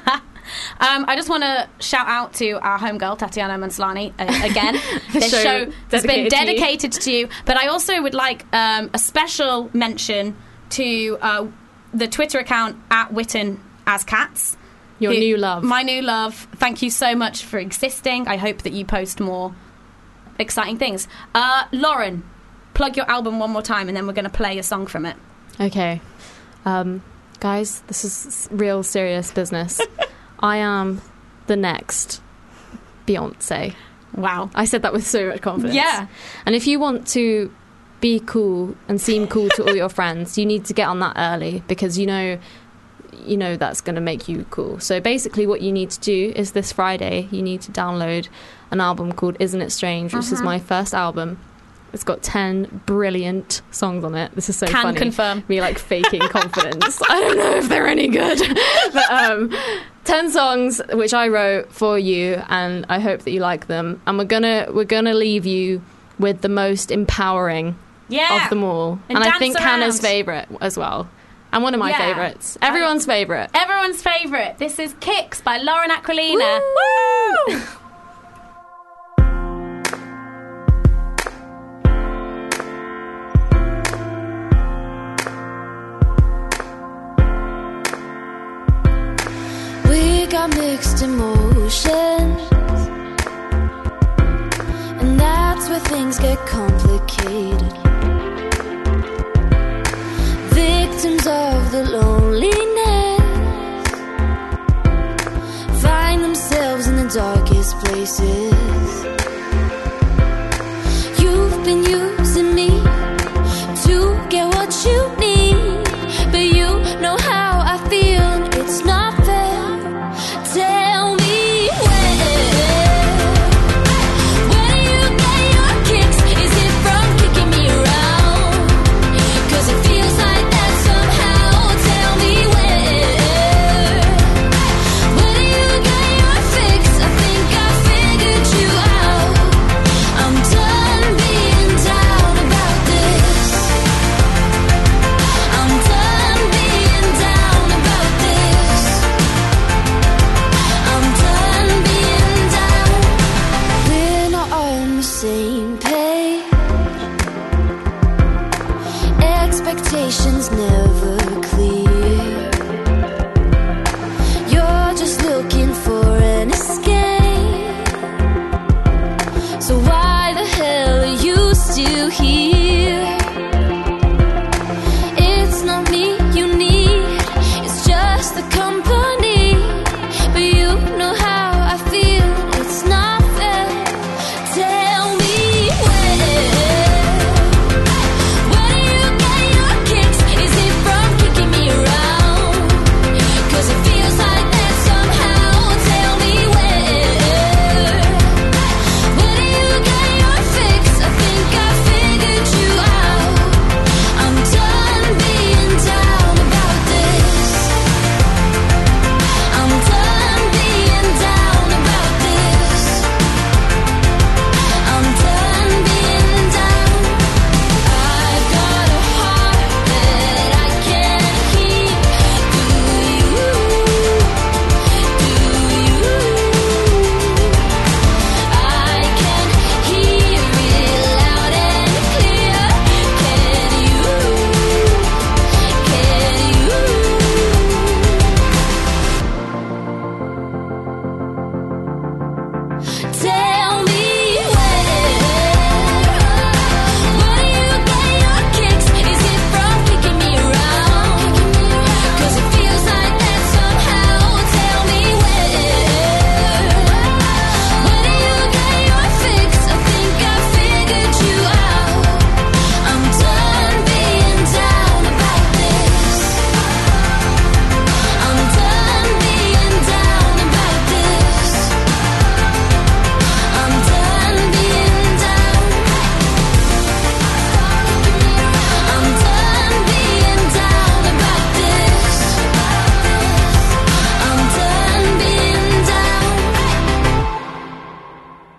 Um, I just want to shout out to our homegirl, Tatiana Manslani, uh, again. The This show show has been dedicated to you. dedicated to you. But I also would like um, a special mention to uh, the Twitter account at Witten as Cats. Your who- new love. My new love. Thank you so much for existing. I hope that you post more exciting things. Uh, Lauren, plug your album one more time and then we're going to play a song from it. Okay. Um, guys, this is real serious business. I am the next Beyonce. Wow. I said that with so much confidence. Yeah. And if you want to be cool and seem cool to all your friends, you need to get on that early because you know you know that's going to make you cool. So basically what you need to do is this Friday you need to download an album called Isn't It Strange, which is Uh-huh. my first album. It's got ten brilliant songs on it. This is so Can funny. confirm. Me like faking confidence. I don't know if they're any good. But um ten songs which I wrote for you and I hope that you like them. And we're gonna we're gonna leave you with the most empowering Yeah. of them all. And And, I dance think around. Hannah's favourite as well. And one of my Yeah. favourites. Everyone's favourite. Everyone's favourite. This is Kicks by Lauren Aquilina. Woo! We got mixed emotions, and that's where things get complicated. Victims of the loneliness find themselves in the darkest places. You've been using me to get what you need, but you know how I feel, and it's not fair. Tell me where, where do you get your kicks? Is it from kicking me around? 'Cause it feels like that somehow. Tell me where, where do you get your fix? I think I figured you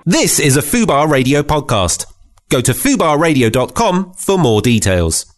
This is a Fubar Radio podcast. Go to fubar radio dot com for more details.